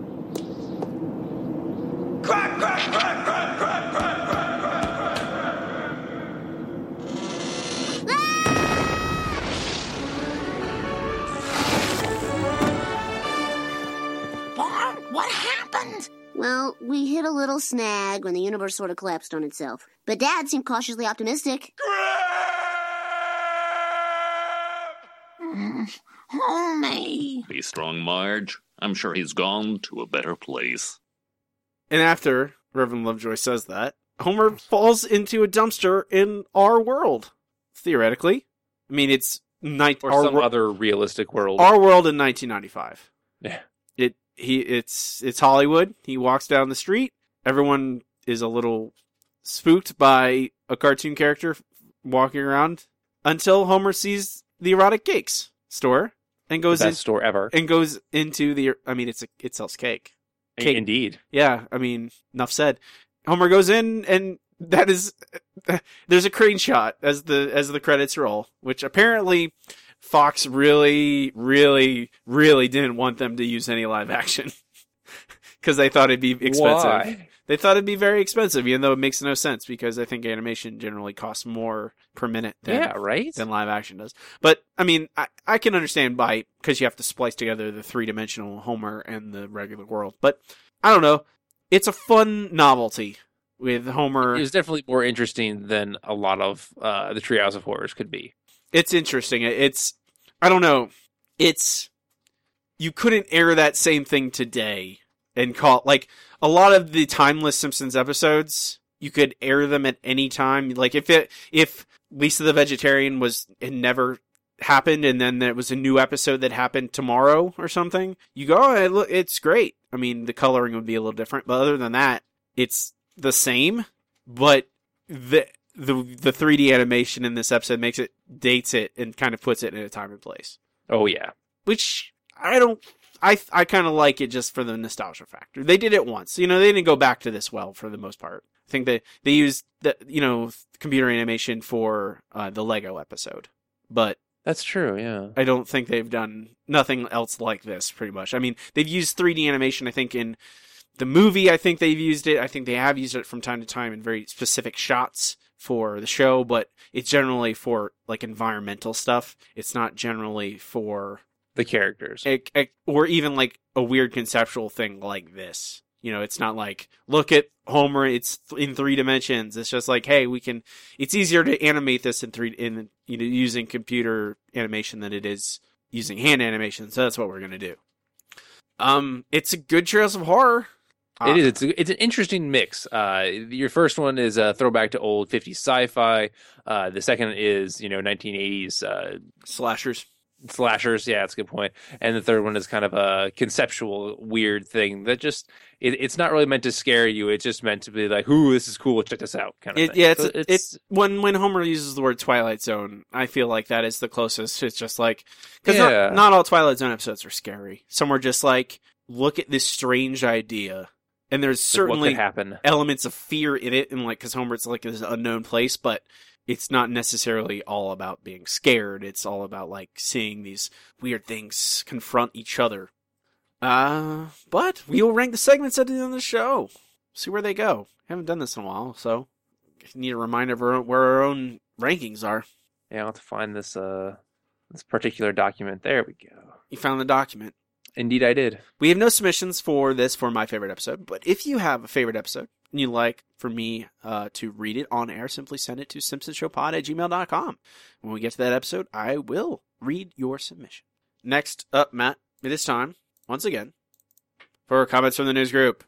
Crack, crack, crack, crack, crack, crack, crack, crack. Bart, what happened? Well, we hit a little snag when the universe sort of collapsed on itself. But Dad seemed cautiously optimistic. Mm, Homie. Be strong, Marge. I'm sure he's gone to a better place. And after Reverend Lovejoy says that, Homer falls into a dumpster in our world. Theoretically. I mean, it's... Ni- or our some wor- other realistic world. Our world in nineteen ninety-five. Yeah. It he it's it's Hollywood. He walks down the street. Everyone is a little spooked by a cartoon character walking around until Homer sees the Erotic Cakes store and goes the best in, store ever and goes into the. I mean, it's a, it sells cake. Cake. Indeed. Yeah. I mean, enough said. Homer goes in, and that is there's a crane shot as the as the credits roll, which apparently Fox really, really, really didn't want them to use any live action because they thought it'd be expensive. Why? They thought it'd be very expensive, even though it makes no sense because I think animation generally costs more per minute than, Yeah, right? than live action does. But, I mean, I, I can understand by, because you have to splice together the three-dimensional Homer and the regular world. But, I don't know. It's a fun novelty with Homer. It was definitely more interesting than a lot of uh, the Treehouse of Horrors could be. It's interesting. It's, I don't know. It's, you couldn't air that same thing today and call, like, a lot of the timeless Simpsons episodes, you could air them at any time. Like, if it, if Lisa the Vegetarian was, it never happened and then there was a new episode that happened tomorrow or something, you go, oh, it look, it's great. I mean, the coloring would be a little different, but other than that, it's the same, but the, the, the three D animation in this episode makes it, dates it, and kind of puts it in a time and place. Oh, yeah. Which, I don't, I I kind of like it just for the nostalgia factor. They did it once. You know, they didn't go back to this well for the most part. I think they, they used, the you know, computer animation for uh, the Lego episode. But that's true, yeah. I don't think they've done nothing else like this, pretty much. I mean, they've used three D animation, I think, in the movie. I think they've used it. I think they have used it from time to time in very specific shots for the show, but it's generally for, like, environmental stuff. It's not generally for the characters. A, a, or even, like, a weird conceptual thing like this. You know, it's not like, look at Homer, it's in three dimensions. It's just like, hey, we can, it's easier to animate this in three, in, you know, using computer animation than it is using hand animation. So that's what we're going to do. Um, it's a good Treehouse of Horror. It is. It's a, it's an interesting mix. Uh, your first one is a throwback to old fifties sci-fi. Uh, the second is, you know, nineteen eighties uh, slashers. Slashers, yeah, that's a good point. And the third one is kind of a conceptual, weird thing that just it, it's not really meant to scare you. It's just meant to be like, "Ooh, this is cool. Check this out." Kind of it, thing. Yeah, it's, so it's it's when when Homer uses the word Twilight Zone, I feel like that is the closest. It's just like because yeah. not, not all Twilight Zone episodes are scary. Some are just like, look at this strange idea. And there's certainly elements of fear in it, and like, because Homer's like this unknown place, but it's not necessarily all about being scared. It's all about like seeing these weird things confront each other. Uh, but we will rank the segments at the end of the show. See where they go. Haven't done this in a while, so need a reminder of our, where our own rankings are. Yeah, I'll have to find this uh this particular document. There we go. You found the document. Indeed, I did. We have no submissions for this for my favorite episode, but if you have a favorite episode and you'd like for me uh, to read it on air, simply send it to simpson show pod at gmail dot com. When we get to that episode, I will read your submission. Next up, Matt, it is time, once again, for comments from the news group.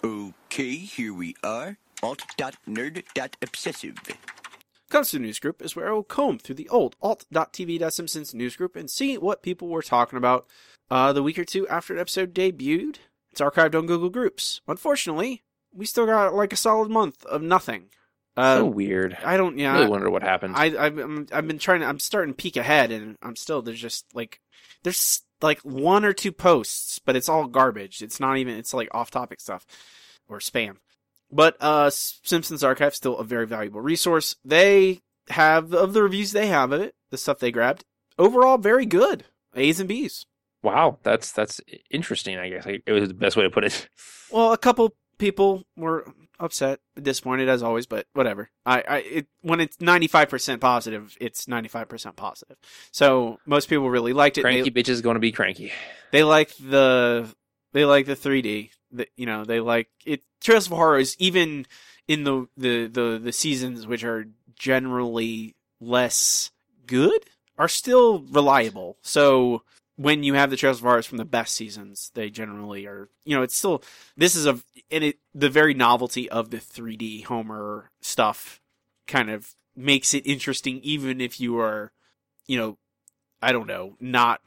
Okay, here we are. alt dot nerd dot obsessive. Comes to the news group is where I will comb through the old alt dot t v dot simpsons news group and see what people were talking about uh, the week or two after the episode debuted. It's archived on Google Groups. Unfortunately, we still got like a solid month of nothing. Uh, so weird. I don't. Yeah, I really I wonder what happened. I, I've I'm, I've been trying to. I'm starting to peek ahead, and I'm still there's just like there's like one or two posts, but it's all garbage. It's not even. It's like off topic stuff or spam. But uh, Simpsons Archive still a very valuable resource. They have of the reviews they have of it, the stuff they grabbed. Overall, very good. A's and B's. Wow, that's that's interesting. I guess it was the best way to put it. Well, a couple people were upset, disappointed as always, but whatever. I, I it when it's ninety-five percent positive, it's ninety-five percent positive. So most people really liked it. Cranky they, bitches going to be cranky. They like the they like the three D. The, you know, they like it. Trails of Horror is even in the, the, the, the seasons which are generally less good are still reliable. So when you have the Trails of Horror from the best seasons, they generally are, you know, it's still, this is a, and it, the very novelty of the three D Homer stuff kind of makes it interesting, even if you are, you know, I don't know, not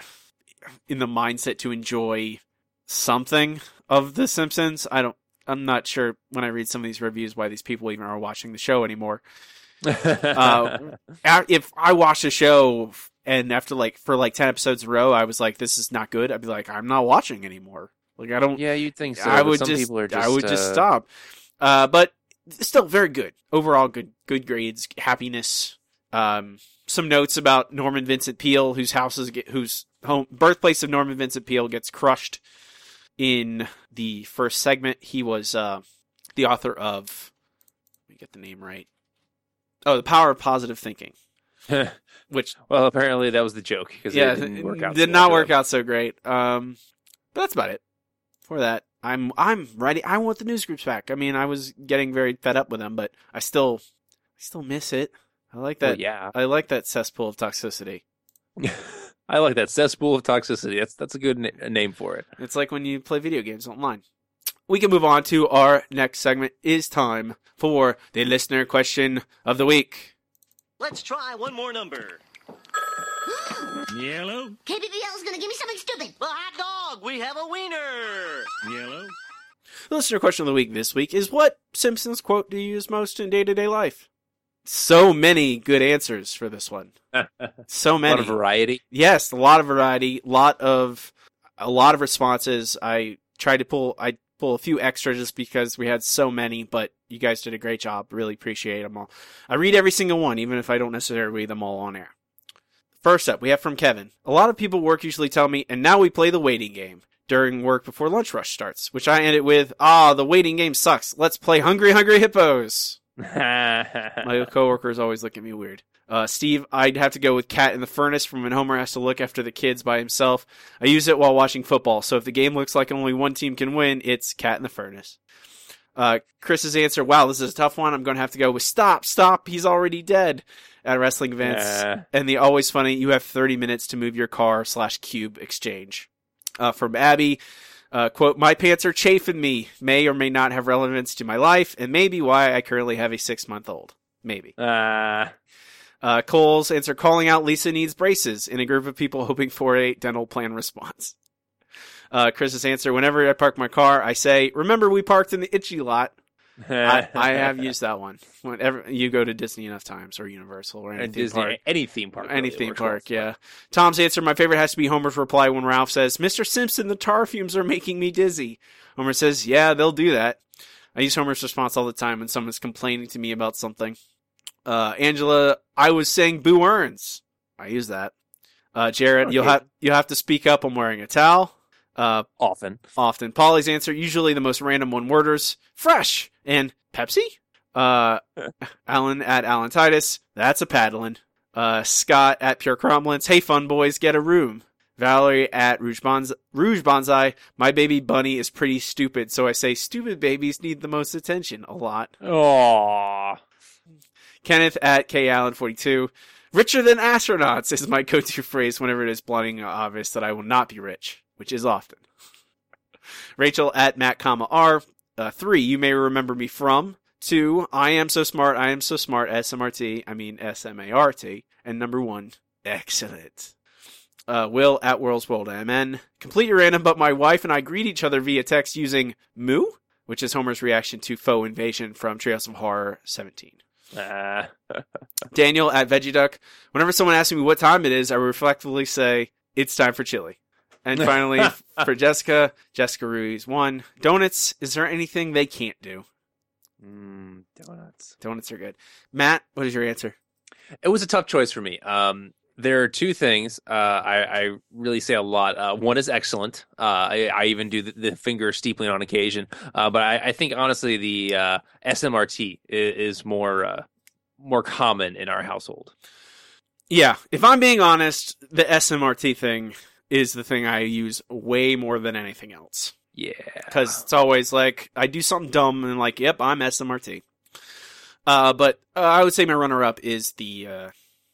in the mindset to enjoy something of The Simpsons. I don't, I'm not sure when I read some of these reviews why these people even are watching the show anymore. uh, if I watched a show and after like, for like ten episodes in a row, I was like, this is not good, I'd be like, I'm not watching anymore. Like, I don't, yeah, you'd think so. I would some just, people are just, I would just uh... stop. Uh, but still very good. Overall good, good grades, happiness. Um, some notes about Norman Vincent Peale, whose house is, whose home, birthplace of Norman Vincent Peale gets crushed in the first segment. He was uh, the author of, let me get the name right. Oh, The Power of Positive Thinking. Which, well, apparently that was the joke because yeah, it didn't work out. Did so not well. work out so great. Um, but that's about it for that. I'm I'm ready. I want the news groups back. I mean, I was getting very fed up with them, but I still I still miss it. I like that. Well, yeah, I like that cesspool of toxicity. I like that cesspool of toxicity. That's that's a good na- name for it. It's like when you play video games online. We can move on to our next segment. It's time for the listener question of the week. Let's try one more number. Yellow. K B B L is gonna give me something stupid. The hot dog. We have a wiener. Yellow. The listener question of the week this week is, what Simpsons quote do you use most in day-to-day life? So many good answers for this one. So many. A lot of variety. Yes, a lot of variety. Lot of a lot of responses. I tried to pull I pull a few extra just because we had so many, but you guys did a great job. Really appreciate them all. I read every single one, even if I don't necessarily read them all on air. First up, we have from Kevin. A lot of people at work usually tell me, and now we play the waiting game during work before lunch rush starts, which I ended with, ah, the waiting game sucks. Let's play Hungry Hungry Hippos. My coworkers always look at me weird. Uh, Steve, I'd have to go with Cat in the Furnace from when Homer has to look after the kids by himself. I use it while watching football, so if the game looks like only one team can win, it's Cat in the Furnace. Uh, Chris's answer, wow, this is a tough one. I'm going to have to go with stop, stop, he's already dead at wrestling events. Yeah. And the always funny, you have thirty minutes to move your car slash cube exchange. Uh, from Abby, uh, quote, my pants are chafing me, may or may not have relevance to my life, and maybe why I currently have a six-month-old. Maybe. Uh... Uh, Cole's answer, calling out Lisa needs braces in a group of people hoping for a dental plan response. Uh, Chris's answer, whenever I park my car, I say, remember we parked in the itchy lot. I, I have used that one. Whenever you go to Disney enough times, or Universal, or any and theme Disney, park. any theme park. Any really theme park, well. Yeah. Tom's answer, my favorite has to be Homer's reply when Ralph says, Mister Simpson, the tar fumes are making me dizzy. Homer says, yeah, they'll do that. I use Homer's response all the time when someone's complaining to me about something. Uh, Angela, I was saying Boo Earns. I use that. Uh, Jared, okay. you'll have you'll have to speak up. I'm wearing a towel. Uh, often, often. Polly's answer, usually the most random one-worders, fresh and Pepsi. Uh, Alan at Alan Titus. That's a paddling. Uh, Scott at Pure Cromlins. Hey, fun boys, get a room. Valerie at Rouge, Bonz- Rouge Bonsai. My baby bunny is pretty stupid, so I say stupid babies need the most attention a lot. Aww. Kenneth at K Allen forty-two. Richer than astronauts is my go-to phrase whenever it is blinding obvious that I will not be rich, which is often. Rachel at Matt, comma R. Uh, three, you may remember me from. Two, I am so smart, I am so smart, S M R T, I mean S M A R T. And number one, excellent. Uh, Will at World's World M N. Completely random, but my wife and I greet each other via text using Moo, which is Homer's reaction to Faux Invasion from Treehouse of Horror seventeen. Ah. Daniel at VeggieDuck. Whenever someone asks me what time it is, I reflectively say, it's time for chili. And finally, for Jessica, Jessica Ruiz one. Donuts, is there anything they can't do? Mm, donuts. Donuts are good. Matt, what is your answer? It was a tough choice for me. Um, there are two things uh, I, I really say a lot. Uh, one is excellent. Uh, I, I even do the, the finger steepling on occasion. Uh, but I, I think, honestly, the uh, S M R T is, is more uh, more common in our household. Yeah, if I'm being honest, the S M R T thing is the thing I use way more than anything else. Yeah. Because it's always like, I do something dumb and like, yep, I'm S M R T. Uh, but uh, I would say my runner-up is the uh,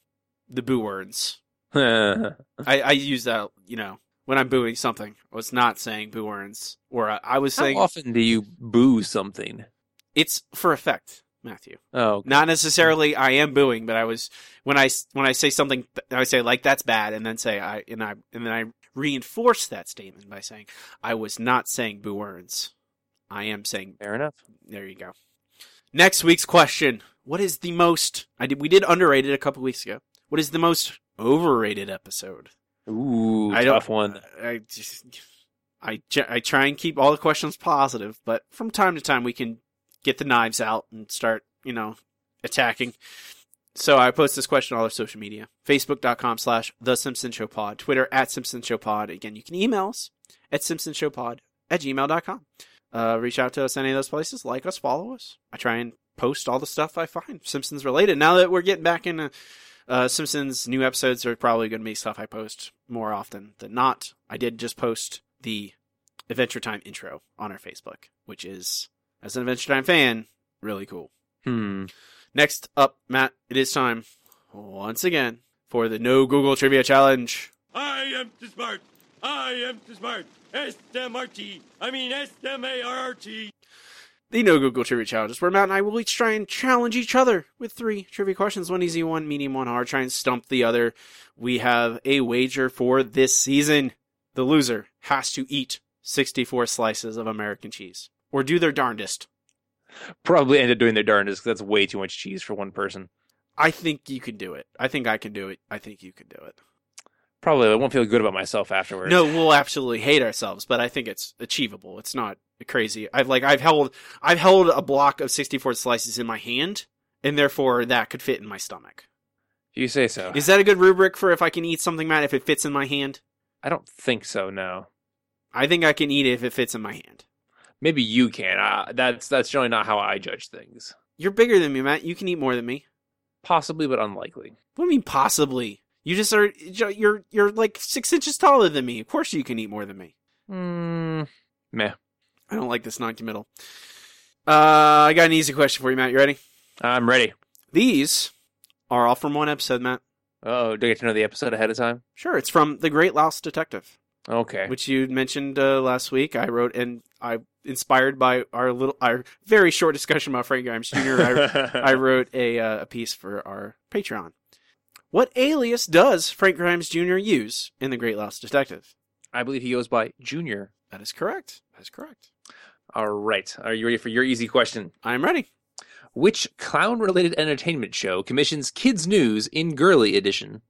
the boo words. I, I use that, you know, when I'm booing something. I was not saying boo words. Or I, I was How saying... How often do you boo something? It's for effect, Matthew. Oh, okay. Not necessarily I am booing, but I was... When I, when I say something, I say, like, that's bad, and then say, I and I and then I reinforce that statement by saying, I was not saying boo words. I am saying... Fair enough. There you go. Next week's question. What is the most... I did. We did underrated a couple weeks ago. What is the most overrated episode? Ooh, I tough don't, one. I, just, I, I try and keep all the questions positive, but from time to time we can get the knives out and start, you know, attacking. So I post this question on all our social media. Facebook.com slash The Simpson Show Pod. Twitter at Simpson Show Pod. Again, you can email us at simpsonshowpod at gmail dot com. Uh, reach out to us any of those places. Like us, follow us. I try and post all the stuff I find Simpsons related. Now that we're getting back into uh, Simpsons, new episodes are probably going to be stuff I post more often than not. I did just post the Adventure Time intro on our Facebook, which is, as an Adventure Time fan, really cool. Hmm. Next up, Matt, it is time, once again, for the No Google Trivia Challenge. I am too smart. I am too smart. S M R T. I mean S M A R R T. The No Google Trivia Challenge is where Matt and I will each try and challenge each other with three trivia questions. One easy, one medium, one hard. Try and stump the other. We have a wager for this season. The loser has to eat sixty-four slices of American cheese. Or do their darndest. Probably end up doing their darndest because that's way too much cheese for one person. I think you can do it. I think I can do it. I think you can do it. Probably I won't feel good about myself afterwards. No, we'll absolutely hate ourselves, but I think it's achievable. It's not crazy. I've like I've held I've held a block of sixty-four slices in my hand, and therefore that could fit in my stomach. You say so. Is that a good rubric for if I can eat something, Matt, if it fits in my hand? I don't think so, no. I think I can eat it if it fits in my hand. Maybe you can. Uh, that's that's generally not how I judge things. You're bigger than me, Matt. You can eat more than me. Possibly, but unlikely. What do you mean possibly? You just are, you're, you're like six inches taller than me. Of course you can eat more than me. Mm, meh. I don't like this non-committal. Uh, I got an easy question for you, Matt. You ready? I'm ready. These are all from one episode, Matt. Oh, do I get to know the episode ahead of time? Sure. It's from The Great Louse Detective. Okay. Which you mentioned uh, last week. I wrote, and I, inspired by our little, our very short discussion about Frank Grimes Junior, I, I wrote a, uh, a piece for our Patreon. What alias does Frank Grimes Junior use in The Great Louse Detective? I believe he goes by Junior. That is correct. That is correct. All right. Are you ready for your easy question? I'm ready. Which clown-related entertainment show commissions Kids News in Girly Edition?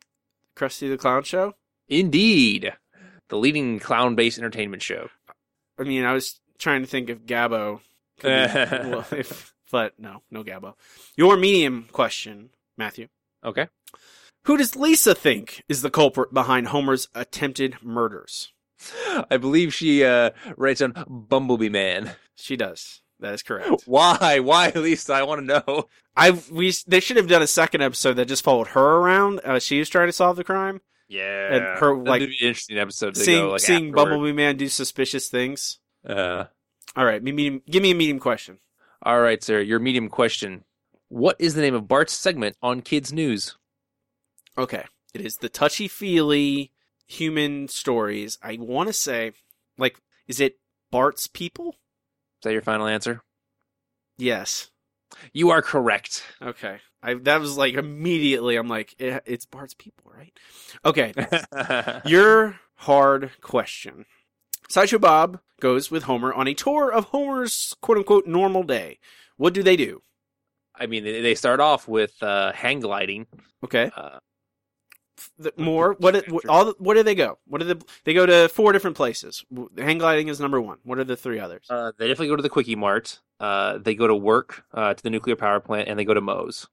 Krusty the Clown Show? Indeed. The leading clown-based entertainment show. I mean, I was trying to think if Gabbo could be, well, if, but no, no Gabbo. Your medium question, Matthew. Okay. Who does Lisa think is the culprit behind Homer's attempted murders? I believe she uh, writes on Bumblebee Man. She does. That is correct. Why? Why, Lisa? I want to know. I we they should have done a second episode that just followed her around. Uh, she was trying to solve the crime. Yeah, and her That'd like be an interesting episode. To seeing go, like, seeing afterward. Bumblebee Man do suspicious things. Uh, All right, medium, give me a medium question. all right, sir. Your medium question. What is the name of Bart's segment on Kids News? Okay, it is the touchy-feely human stories. I want to say, like, is it Bart's People? Is that your final answer? Yes. You are correct. Okay. I that was like immediately. I'm like, it, it's Bart's People, right? Okay. Your hard question. Sideshow Bob goes with Homer on a tour of Homer's quote-unquote normal day. What do they do? I mean, they they start off with uh, hang gliding. Okay. Uh, The, more. What? What all? What do they go? What are the? They go to four different places. Hang gliding is number one. What are the three others? uh, they definitely go to the Quickie Mart. Uh, they go to work uh, to the nuclear power plant, and they go to Moe's.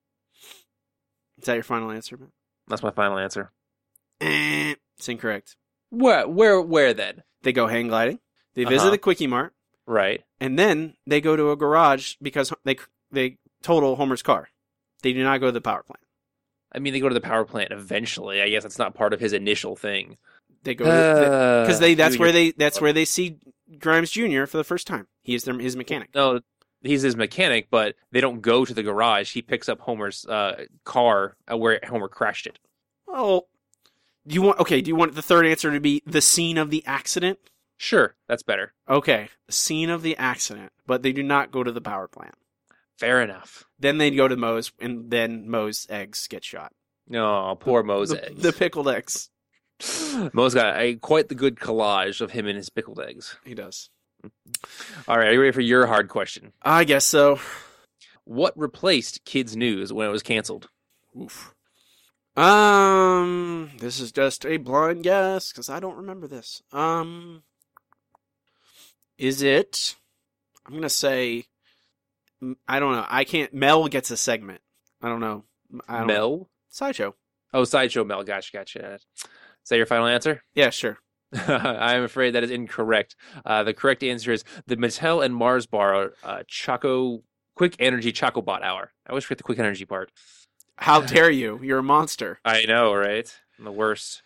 Is that your final answer, man? That's my final answer. Eh, it's incorrect. Where? Where? Where then? They go hang gliding. They visit Uh-huh. the Quickie Mart, Right. and then they go to a garage because they they total Homer's car. They do not go to the power plant. I mean, they go to the power plant eventually. I guess that's not part of his initial thing. They go because they that's you where and they that's where they see Grimes Junior for the first time. He is their his mechanic. No, he's his mechanic, but they don't go to the garage. He picks up Homer's uh, car uh, where Homer crashed it. Oh, do you want okay? Do you want the third answer to be the scene of the accident? Sure, that's better. Okay, scene of the accident, but they do not go to the power plant. Fair enough. Then they go to Moe's, and then Moe's eggs get shot. No, poor Moe's the, eggs. The pickled eggs. Moe's got a, quite the good collage of him and his pickled eggs. He does. All right, are you ready for your hard question? I guess so. What replaced Kids News when it was canceled? Oof. Um, this is just a blind guess because I don't remember this. Um, is it? I'm gonna say. I don't know. I can't. Mel gets a segment. I don't know. I don't Mel? know. Sideshow. Oh, Sideshow Mel. Gotcha, gotcha. Is that your final answer? Yeah, sure. I'm afraid that is incorrect. Uh, the correct answer is the Mattel and Mars Bar uh, Choco Quick Energy Chocobot Hour. I always forget the Quick Energy part. How dare you? You're a monster. I know, right? I'm the worst.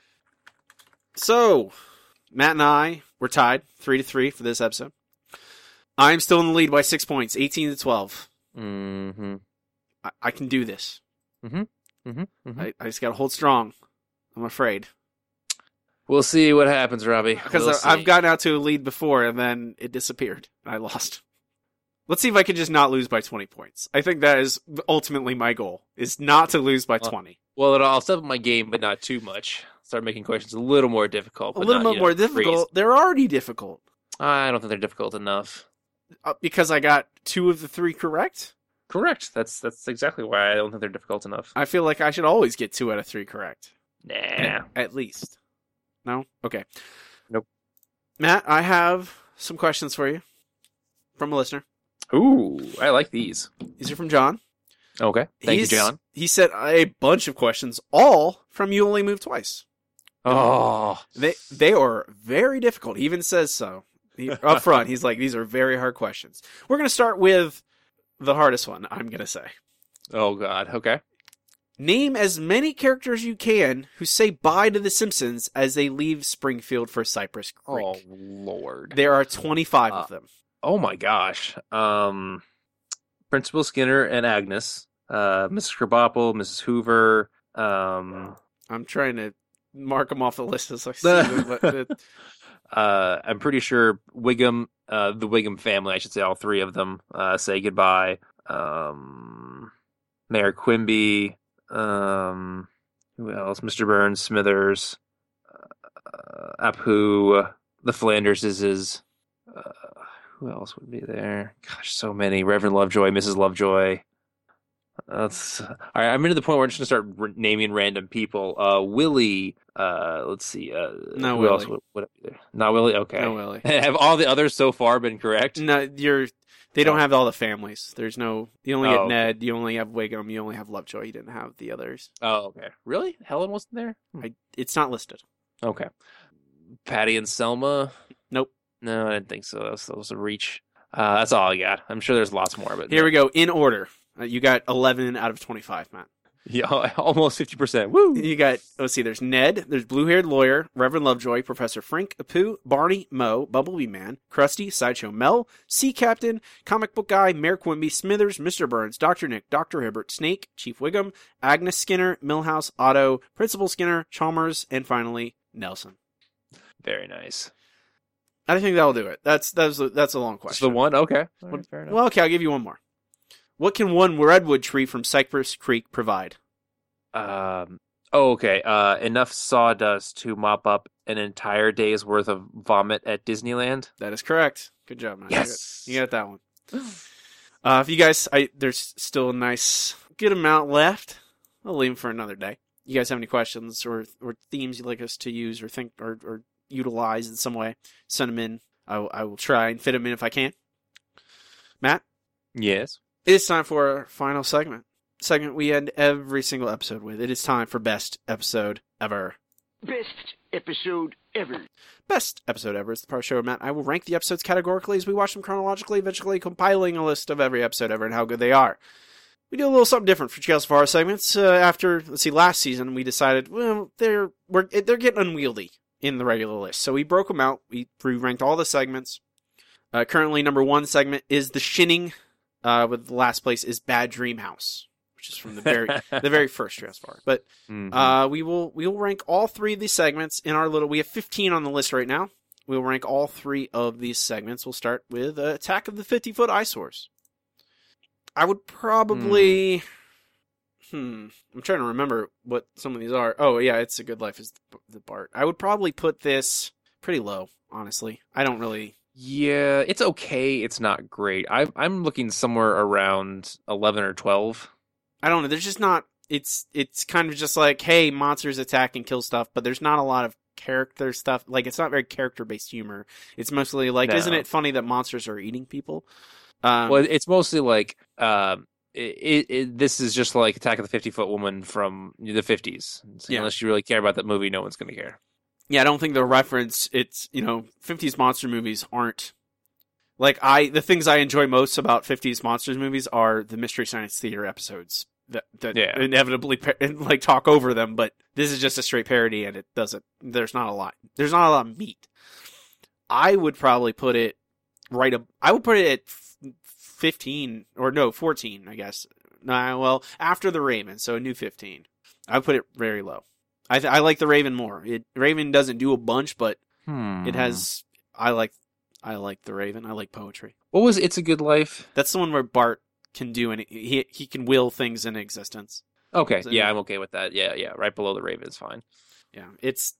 So, Matt and I were tied three to three for this episode. I'm still in the lead by six points, eighteen to twelve. Mm-hmm. I, I can do this. Mm-hmm. Mm-hmm. mm-hmm. I, I just got to hold strong. I'm afraid. We'll see what happens, Robbie. Because we'll I've gotten out to a lead before, and then it disappeared. And I lost. Let's see if I can just not lose by twenty points. I think that is ultimately my goal, is not to lose by well, twenty. Well, I'll step up my game, but not too much. Start making questions a little more difficult. A but little not, bit you more know, difficult. crazy. They're already difficult. I don't think they're difficult enough. Uh, because I got two of the three correct? Correct. That's that's exactly why I don't think they're difficult enough. I feel like I should always get two out of three correct. Nah. At, at least. No? Okay. Nope. Matt, I have some questions for you from a listener. Ooh, I like these. These are from John. Okay. Thank He's, you, John. He said a bunch of questions, all from You Only Move Twice. Oh. They they are very difficult. He even says so. He, up front, he's like, these are very hard questions. We're going to start with the hardest one, I'm going to say. Oh, God. Okay. Name as many characters you can who say bye to the Simpsons as they leave Springfield for Cypress Creek. Oh, Lord. There are twenty-five uh, of them. Oh, my gosh. Um, Principal Skinner and Agnes. Uh, Missus Krabappel, Missus Hoover. Um, I'm trying to mark them off the list as I see them. But it... uh, I'm pretty sure Wiggum, uh, the Wiggum family, I should say all three of them, uh, say goodbye. Um, Mayor Quimby. Um, who else? Mister Burns, Smithers, uh, Apu, the Flanderses. Uh, who else would be there? Gosh, so many. Reverend Lovejoy, Missus Lovejoy. That's all right. I'm into the point where I'm just gonna start r- naming random people. Uh, Willie. Uh, let's see. Uh, no, who Willie. else would, would be there? Not Willie. Okay. No Willie. Have all the others so far been correct? No, you're. They don't have all the families. There's no. You only Oh, get okay. Ned. You only have Wiggum. You only have Lovejoy. You didn't have the others. Oh, okay. Really? Helen wasn't there? Hmm. I, it's not listed. Okay. Patty and Selma. Nope. No, I didn't think so. That was, that was a reach. Uh, that's all I got. I'm sure there's lots more, but Here we go, in order. Uh, you got eleven out of twenty-five, Matt. Yeah, almost fifty percent. Woo! You got, let's see, there's Ned, there's blue-haired lawyer, Reverend Lovejoy, Professor Frink, Apu, Barney, Mo, Bumblebee Man, Krusty, Sideshow Mel, Sea Captain, Comic Book Guy, Mayor Quimby, Smithers, Mister Burns, Doctor Nick, Doctor Hibbert, Snake, Chief Wiggum, Agnes Skinner, Millhouse, Otto, Principal Skinner, Chalmers, and finally, Nelson. Very nice. I think that'll do it. That's that's a, that's a long question. That's the one? Okay. All right, fair enough. Well, okay, I'll give you one more. What can one redwood tree from Cypress Creek provide? Um. Oh, okay. Uh, enough sawdust to mop up an entire day's worth of vomit at Disneyland. That is correct. Good job, man. Yes, you got, you got that one. Uh, if you guys, I there's still a nice good amount left. I'll leave them for another day. You guys have any questions or or themes you'd like us to use or think or or utilize in some way? Send them in. I will, I will try and fit them in if I can. Matt? Yes. It is time for our final segment. Segment we end every single episode with. It is time for Best Episode Ever. Best episode ever. Best Episode Ever is the part of the show where Matt and I will rank the episodes categorically as we watch them chronologically, eventually compiling a list of every episode ever and how good they are. We do a little something different for Trails of Horror segments. Uh, after, let's see, last season, we decided, well, they're we're, they're getting unwieldy in the regular list. So we broke them out. We re-ranked all the segments. Uh, currently, number one segment is The Shinning. Uh, with the last place is Bad Dream House, which is from the very the very first Trails of Horror. But mm-hmm. uh, we will we will rank all three of these segments in our little. We have fifteen on the list right now. We will rank all three of these segments. We'll start with uh, Attack of the fifty-Foot Eyesores. I would probably. Mm. Hmm. I'm trying to remember what some of these are. Oh yeah, It's a Good Life is the, the Bart. I would probably put this pretty low. Honestly, I don't really. Yeah, it's okay. It's not great. I'm I'm looking somewhere around eleven or twelve. I don't know. There's just not. It's it's kind of just like, hey, monsters attack and kill stuff, but there's not a lot of character stuff. Like, it's not very character based humor. It's mostly like, No. isn't it funny that monsters are eating people? Um, Well, it's mostly like um, it, it, it. This is just like Attack of the Fifty Foot Woman from the fifties. So Yeah. Unless you really care about that movie, no one's going to care. Yeah, I don't think the reference, it's, you know, fifties monster movies aren't, like, I, the things I enjoy most about fifties monsters movies are the Mystery Science Theater episodes that, that Yeah. inevitably, pa- like, talk over them, but this is just a straight parody and it doesn't, there's not a lot, there's not a lot of meat. I would probably put it right up, I would put it at f- fifteen, or no, fourteen, I guess. Nah, well, after The Raven, so a new fifteen. I would put it very low. I th- I like the Raven more. It Raven doesn't do a bunch, but Hmm. it has. I like I like the Raven. I like poetry. What was It's a Good Life? That's the one where Bart can do any. He he can will things into existence. Okay, So- yeah, I'm okay with that. Yeah, yeah, right below the Raven is fine. Yeah, it's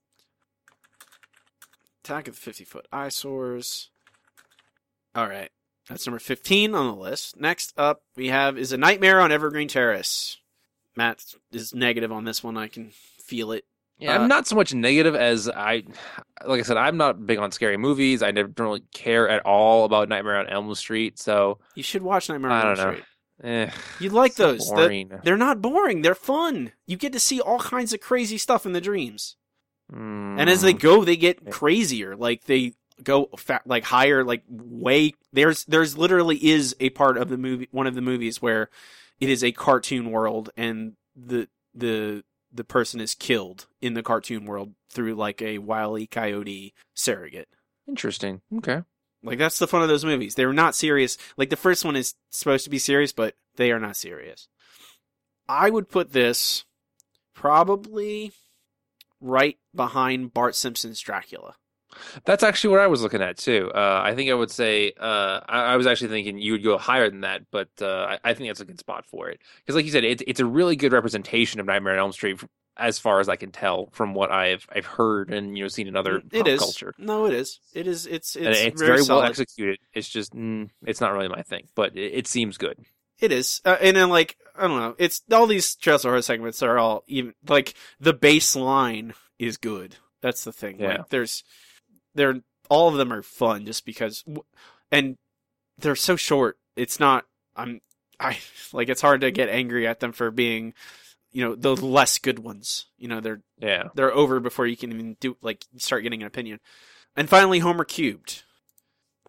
Attack of the Fifty-Foot Eyesores. All right, that's number fifteen on the list. Next up, we have is A Nightmare on Evergreen Terrace. Matt is negative on this one. I can feel it. Yeah, Uh, I'm not so much negative as I, like I said, I'm not big on scary movies. I never don't really care at all about Nightmare on Elm Street. So You should watch Nightmare I on Elm don't know. Street. Eh, You like so those. The- boring. they're not boring. They're fun. You get to see all kinds of crazy stuff in the dreams. Mm. And as they go, they get crazier. Like they go fa- like higher, like way. There's there's literally is a part of the movie, one of the movies where it is a cartoon world, and the the the person is killed in the cartoon world through like a Wile E. Coyote surrogate. Interesting. Okay. Like that's the fun of those movies. They're not serious. Like the first one is supposed to be serious, but they are not serious. I would put this probably right behind Bart Simpson's Dracula. That's actually what I was looking at too. Uh, I think I would say uh, I, I was actually thinking you would go higher than that, but uh, I, I think that's a good spot for it because, like you said, it's it's a really good representation of Nightmare on Elm Street as far as I can tell from what I've I've heard and you know seen in other It pop is. culture. No, it is. It is. It's it's, And it's very, very, well solid. executed. It's just mm, it's not really my thing, but it, it seems good. It is, uh, and then like I don't know. It's all these Trails of Horror segments are all even like the baseline is good. That's the thing. Yeah. Like there's they're all of them are fun just because, and they're so short. It's not. I'm. I like. It's hard to get angry at them for being, you know, the less good ones. You know, they're Yeah. they're over before you can even do like start getting an opinion. And finally, Homer Cubed.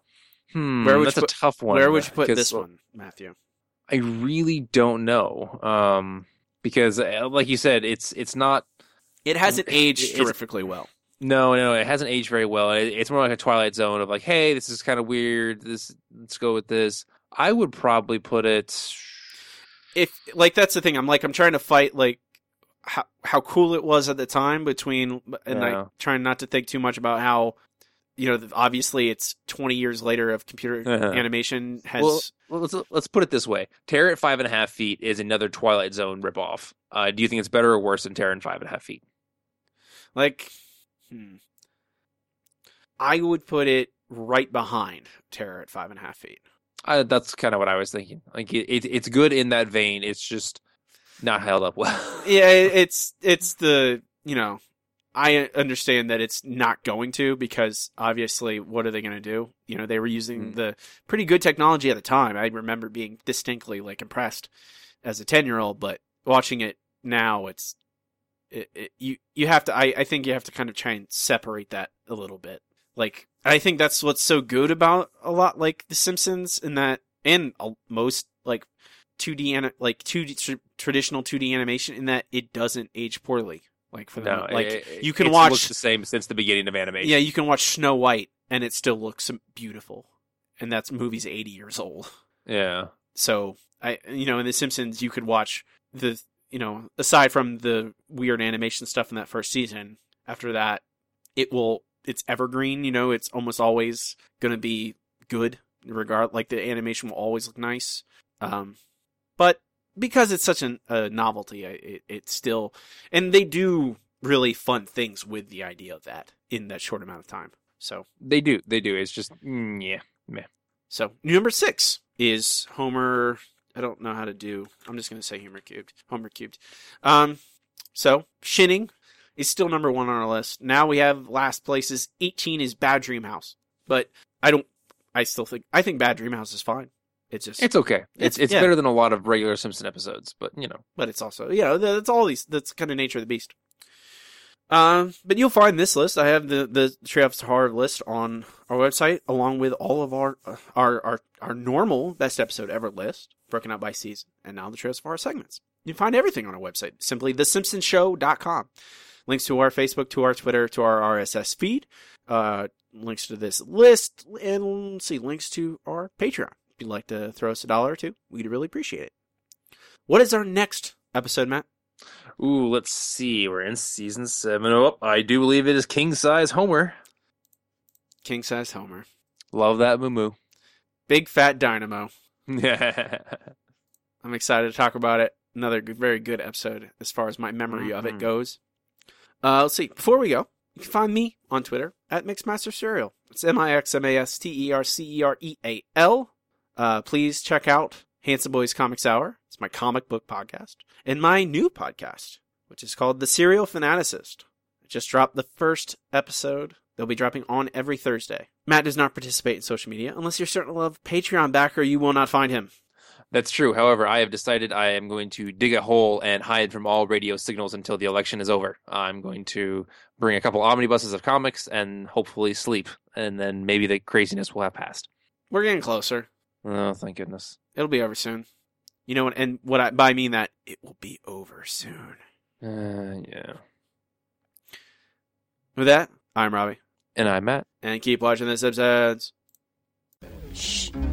Hmm, Where would that's you a put, tough one. Where would you put because this one, Matthew? I really don't know. Um, because, uh, like you said, it's it's not. It hasn't aged it's- terrifically well. No, no, it hasn't aged very well. It, it's more like a Twilight Zone of like, hey, this is kind of weird. This, let's go with this. I would probably put it. If like that's the thing, I'm like I'm trying to fight like how how cool it was at the time between, and Yeah. I trying not to think too much about how, you know, obviously it's twenty years later of computer Uh-huh. animation has. Well, well, let's let's put it this way: Terror at Five and a Half Feet is another Twilight Zone ripoff. Uh, do you think it's better or worse than Terror at Five and a Half Feet? Like, hmm. I would put it right behind Terror at Five and a Half Feet. I, that's kind of what I was thinking. Like it, it, it's good in that vein. It's just not held up well. Yeah, it- it's it's the you know, I understand that it's not going to, because obviously, what are they going to do? You know, they were using Mm. the pretty good technology at the time. I remember being distinctly like impressed as a ten year old, but watching it now, it's it, it, you you have to. I, I think you have to kind of try and separate that a little bit. Like, I think that's what's so good about a lot like The Simpsons, in that, and uh, most like two D ani- like two D tr- traditional two D animation, in that it doesn't age poorly. Like for the No, like it, you can it's watch looked the same since the beginning of animation. yeah, you can watch Snow White and it still looks beautiful, and that's movie's eighty years old. Yeah. So I, you know, in The Simpsons, you could watch the, you know, aside from the weird animation stuff in that first season, after that, it will, it's evergreen. You know, it's almost always going to be good. Regard, like the animation will always look nice. Um, but because it's such an, a novelty, it, it's still, and they do really fun things with the idea of that in that short amount of time. So They do. They do. It's just, mm, yeah, meh. So number six is Homer. I don't know how to do. I'm just going to say Homer cubed. Homer cubed. Um, so Shinning is still number one on our list. Now we have last places. eighteen is Bad Dream House, but I don't. I still think I think Bad Dream House is fine. It's just It's okay. It's it's yeah. better than a lot of regular Simpson episodes, but you know. But it's also, you know, that's all these. That's kind of nature of the beast. Um, but you'll find this list. I have the the Treehouse Horror list on our website, along with all of our uh, our our our normal best episode ever list, broken out by season, and now the Treehouse Horror segments. You can find everything on our website, simply the simpson show dot com. Links to our Facebook, to our Twitter, to our R S S feed, uh, links to this list, and let's see, links to our Patreon. If you'd like to throw us a dollar or two, we'd really appreciate it. What is our next episode, Matt? Ooh, let's see. We're in season seven. Oh, I do believe it is King Size Homer. King Size Homer. Love that moo. Big Fat Dynamo. Yeah. I'm excited to talk about it. Another good, very good episode as far as my memory mm-hmm. of it goes. Uh, let's see. Before we go, you can find me on Twitter at Mixmaster Cereal. It's M I X M A S T E R C E R E A L. Uh, please check out Handsome Boys Comics Hour. It's my comic book podcast. And my new podcast, which is called The Serial Fanaticist. I just dropped the first episode. They'll be dropping on every Thursday. Matt does not participate in social media. Unless you're certain to love Patreon backer, you will not find him. That's true. However, I have decided I am going to dig a hole and hide from all radio signals until the election is over. I'm going to bring a couple omnibuses of comics and hopefully sleep. And then maybe the craziness will have passed. We're getting closer. Oh, thank goodness. It'll be over soon. You know what? And what I by mean that it will be over soon. Uh, yeah. With that, I'm Robbie. And I'm Matt. And keep watching this episodes. Shh.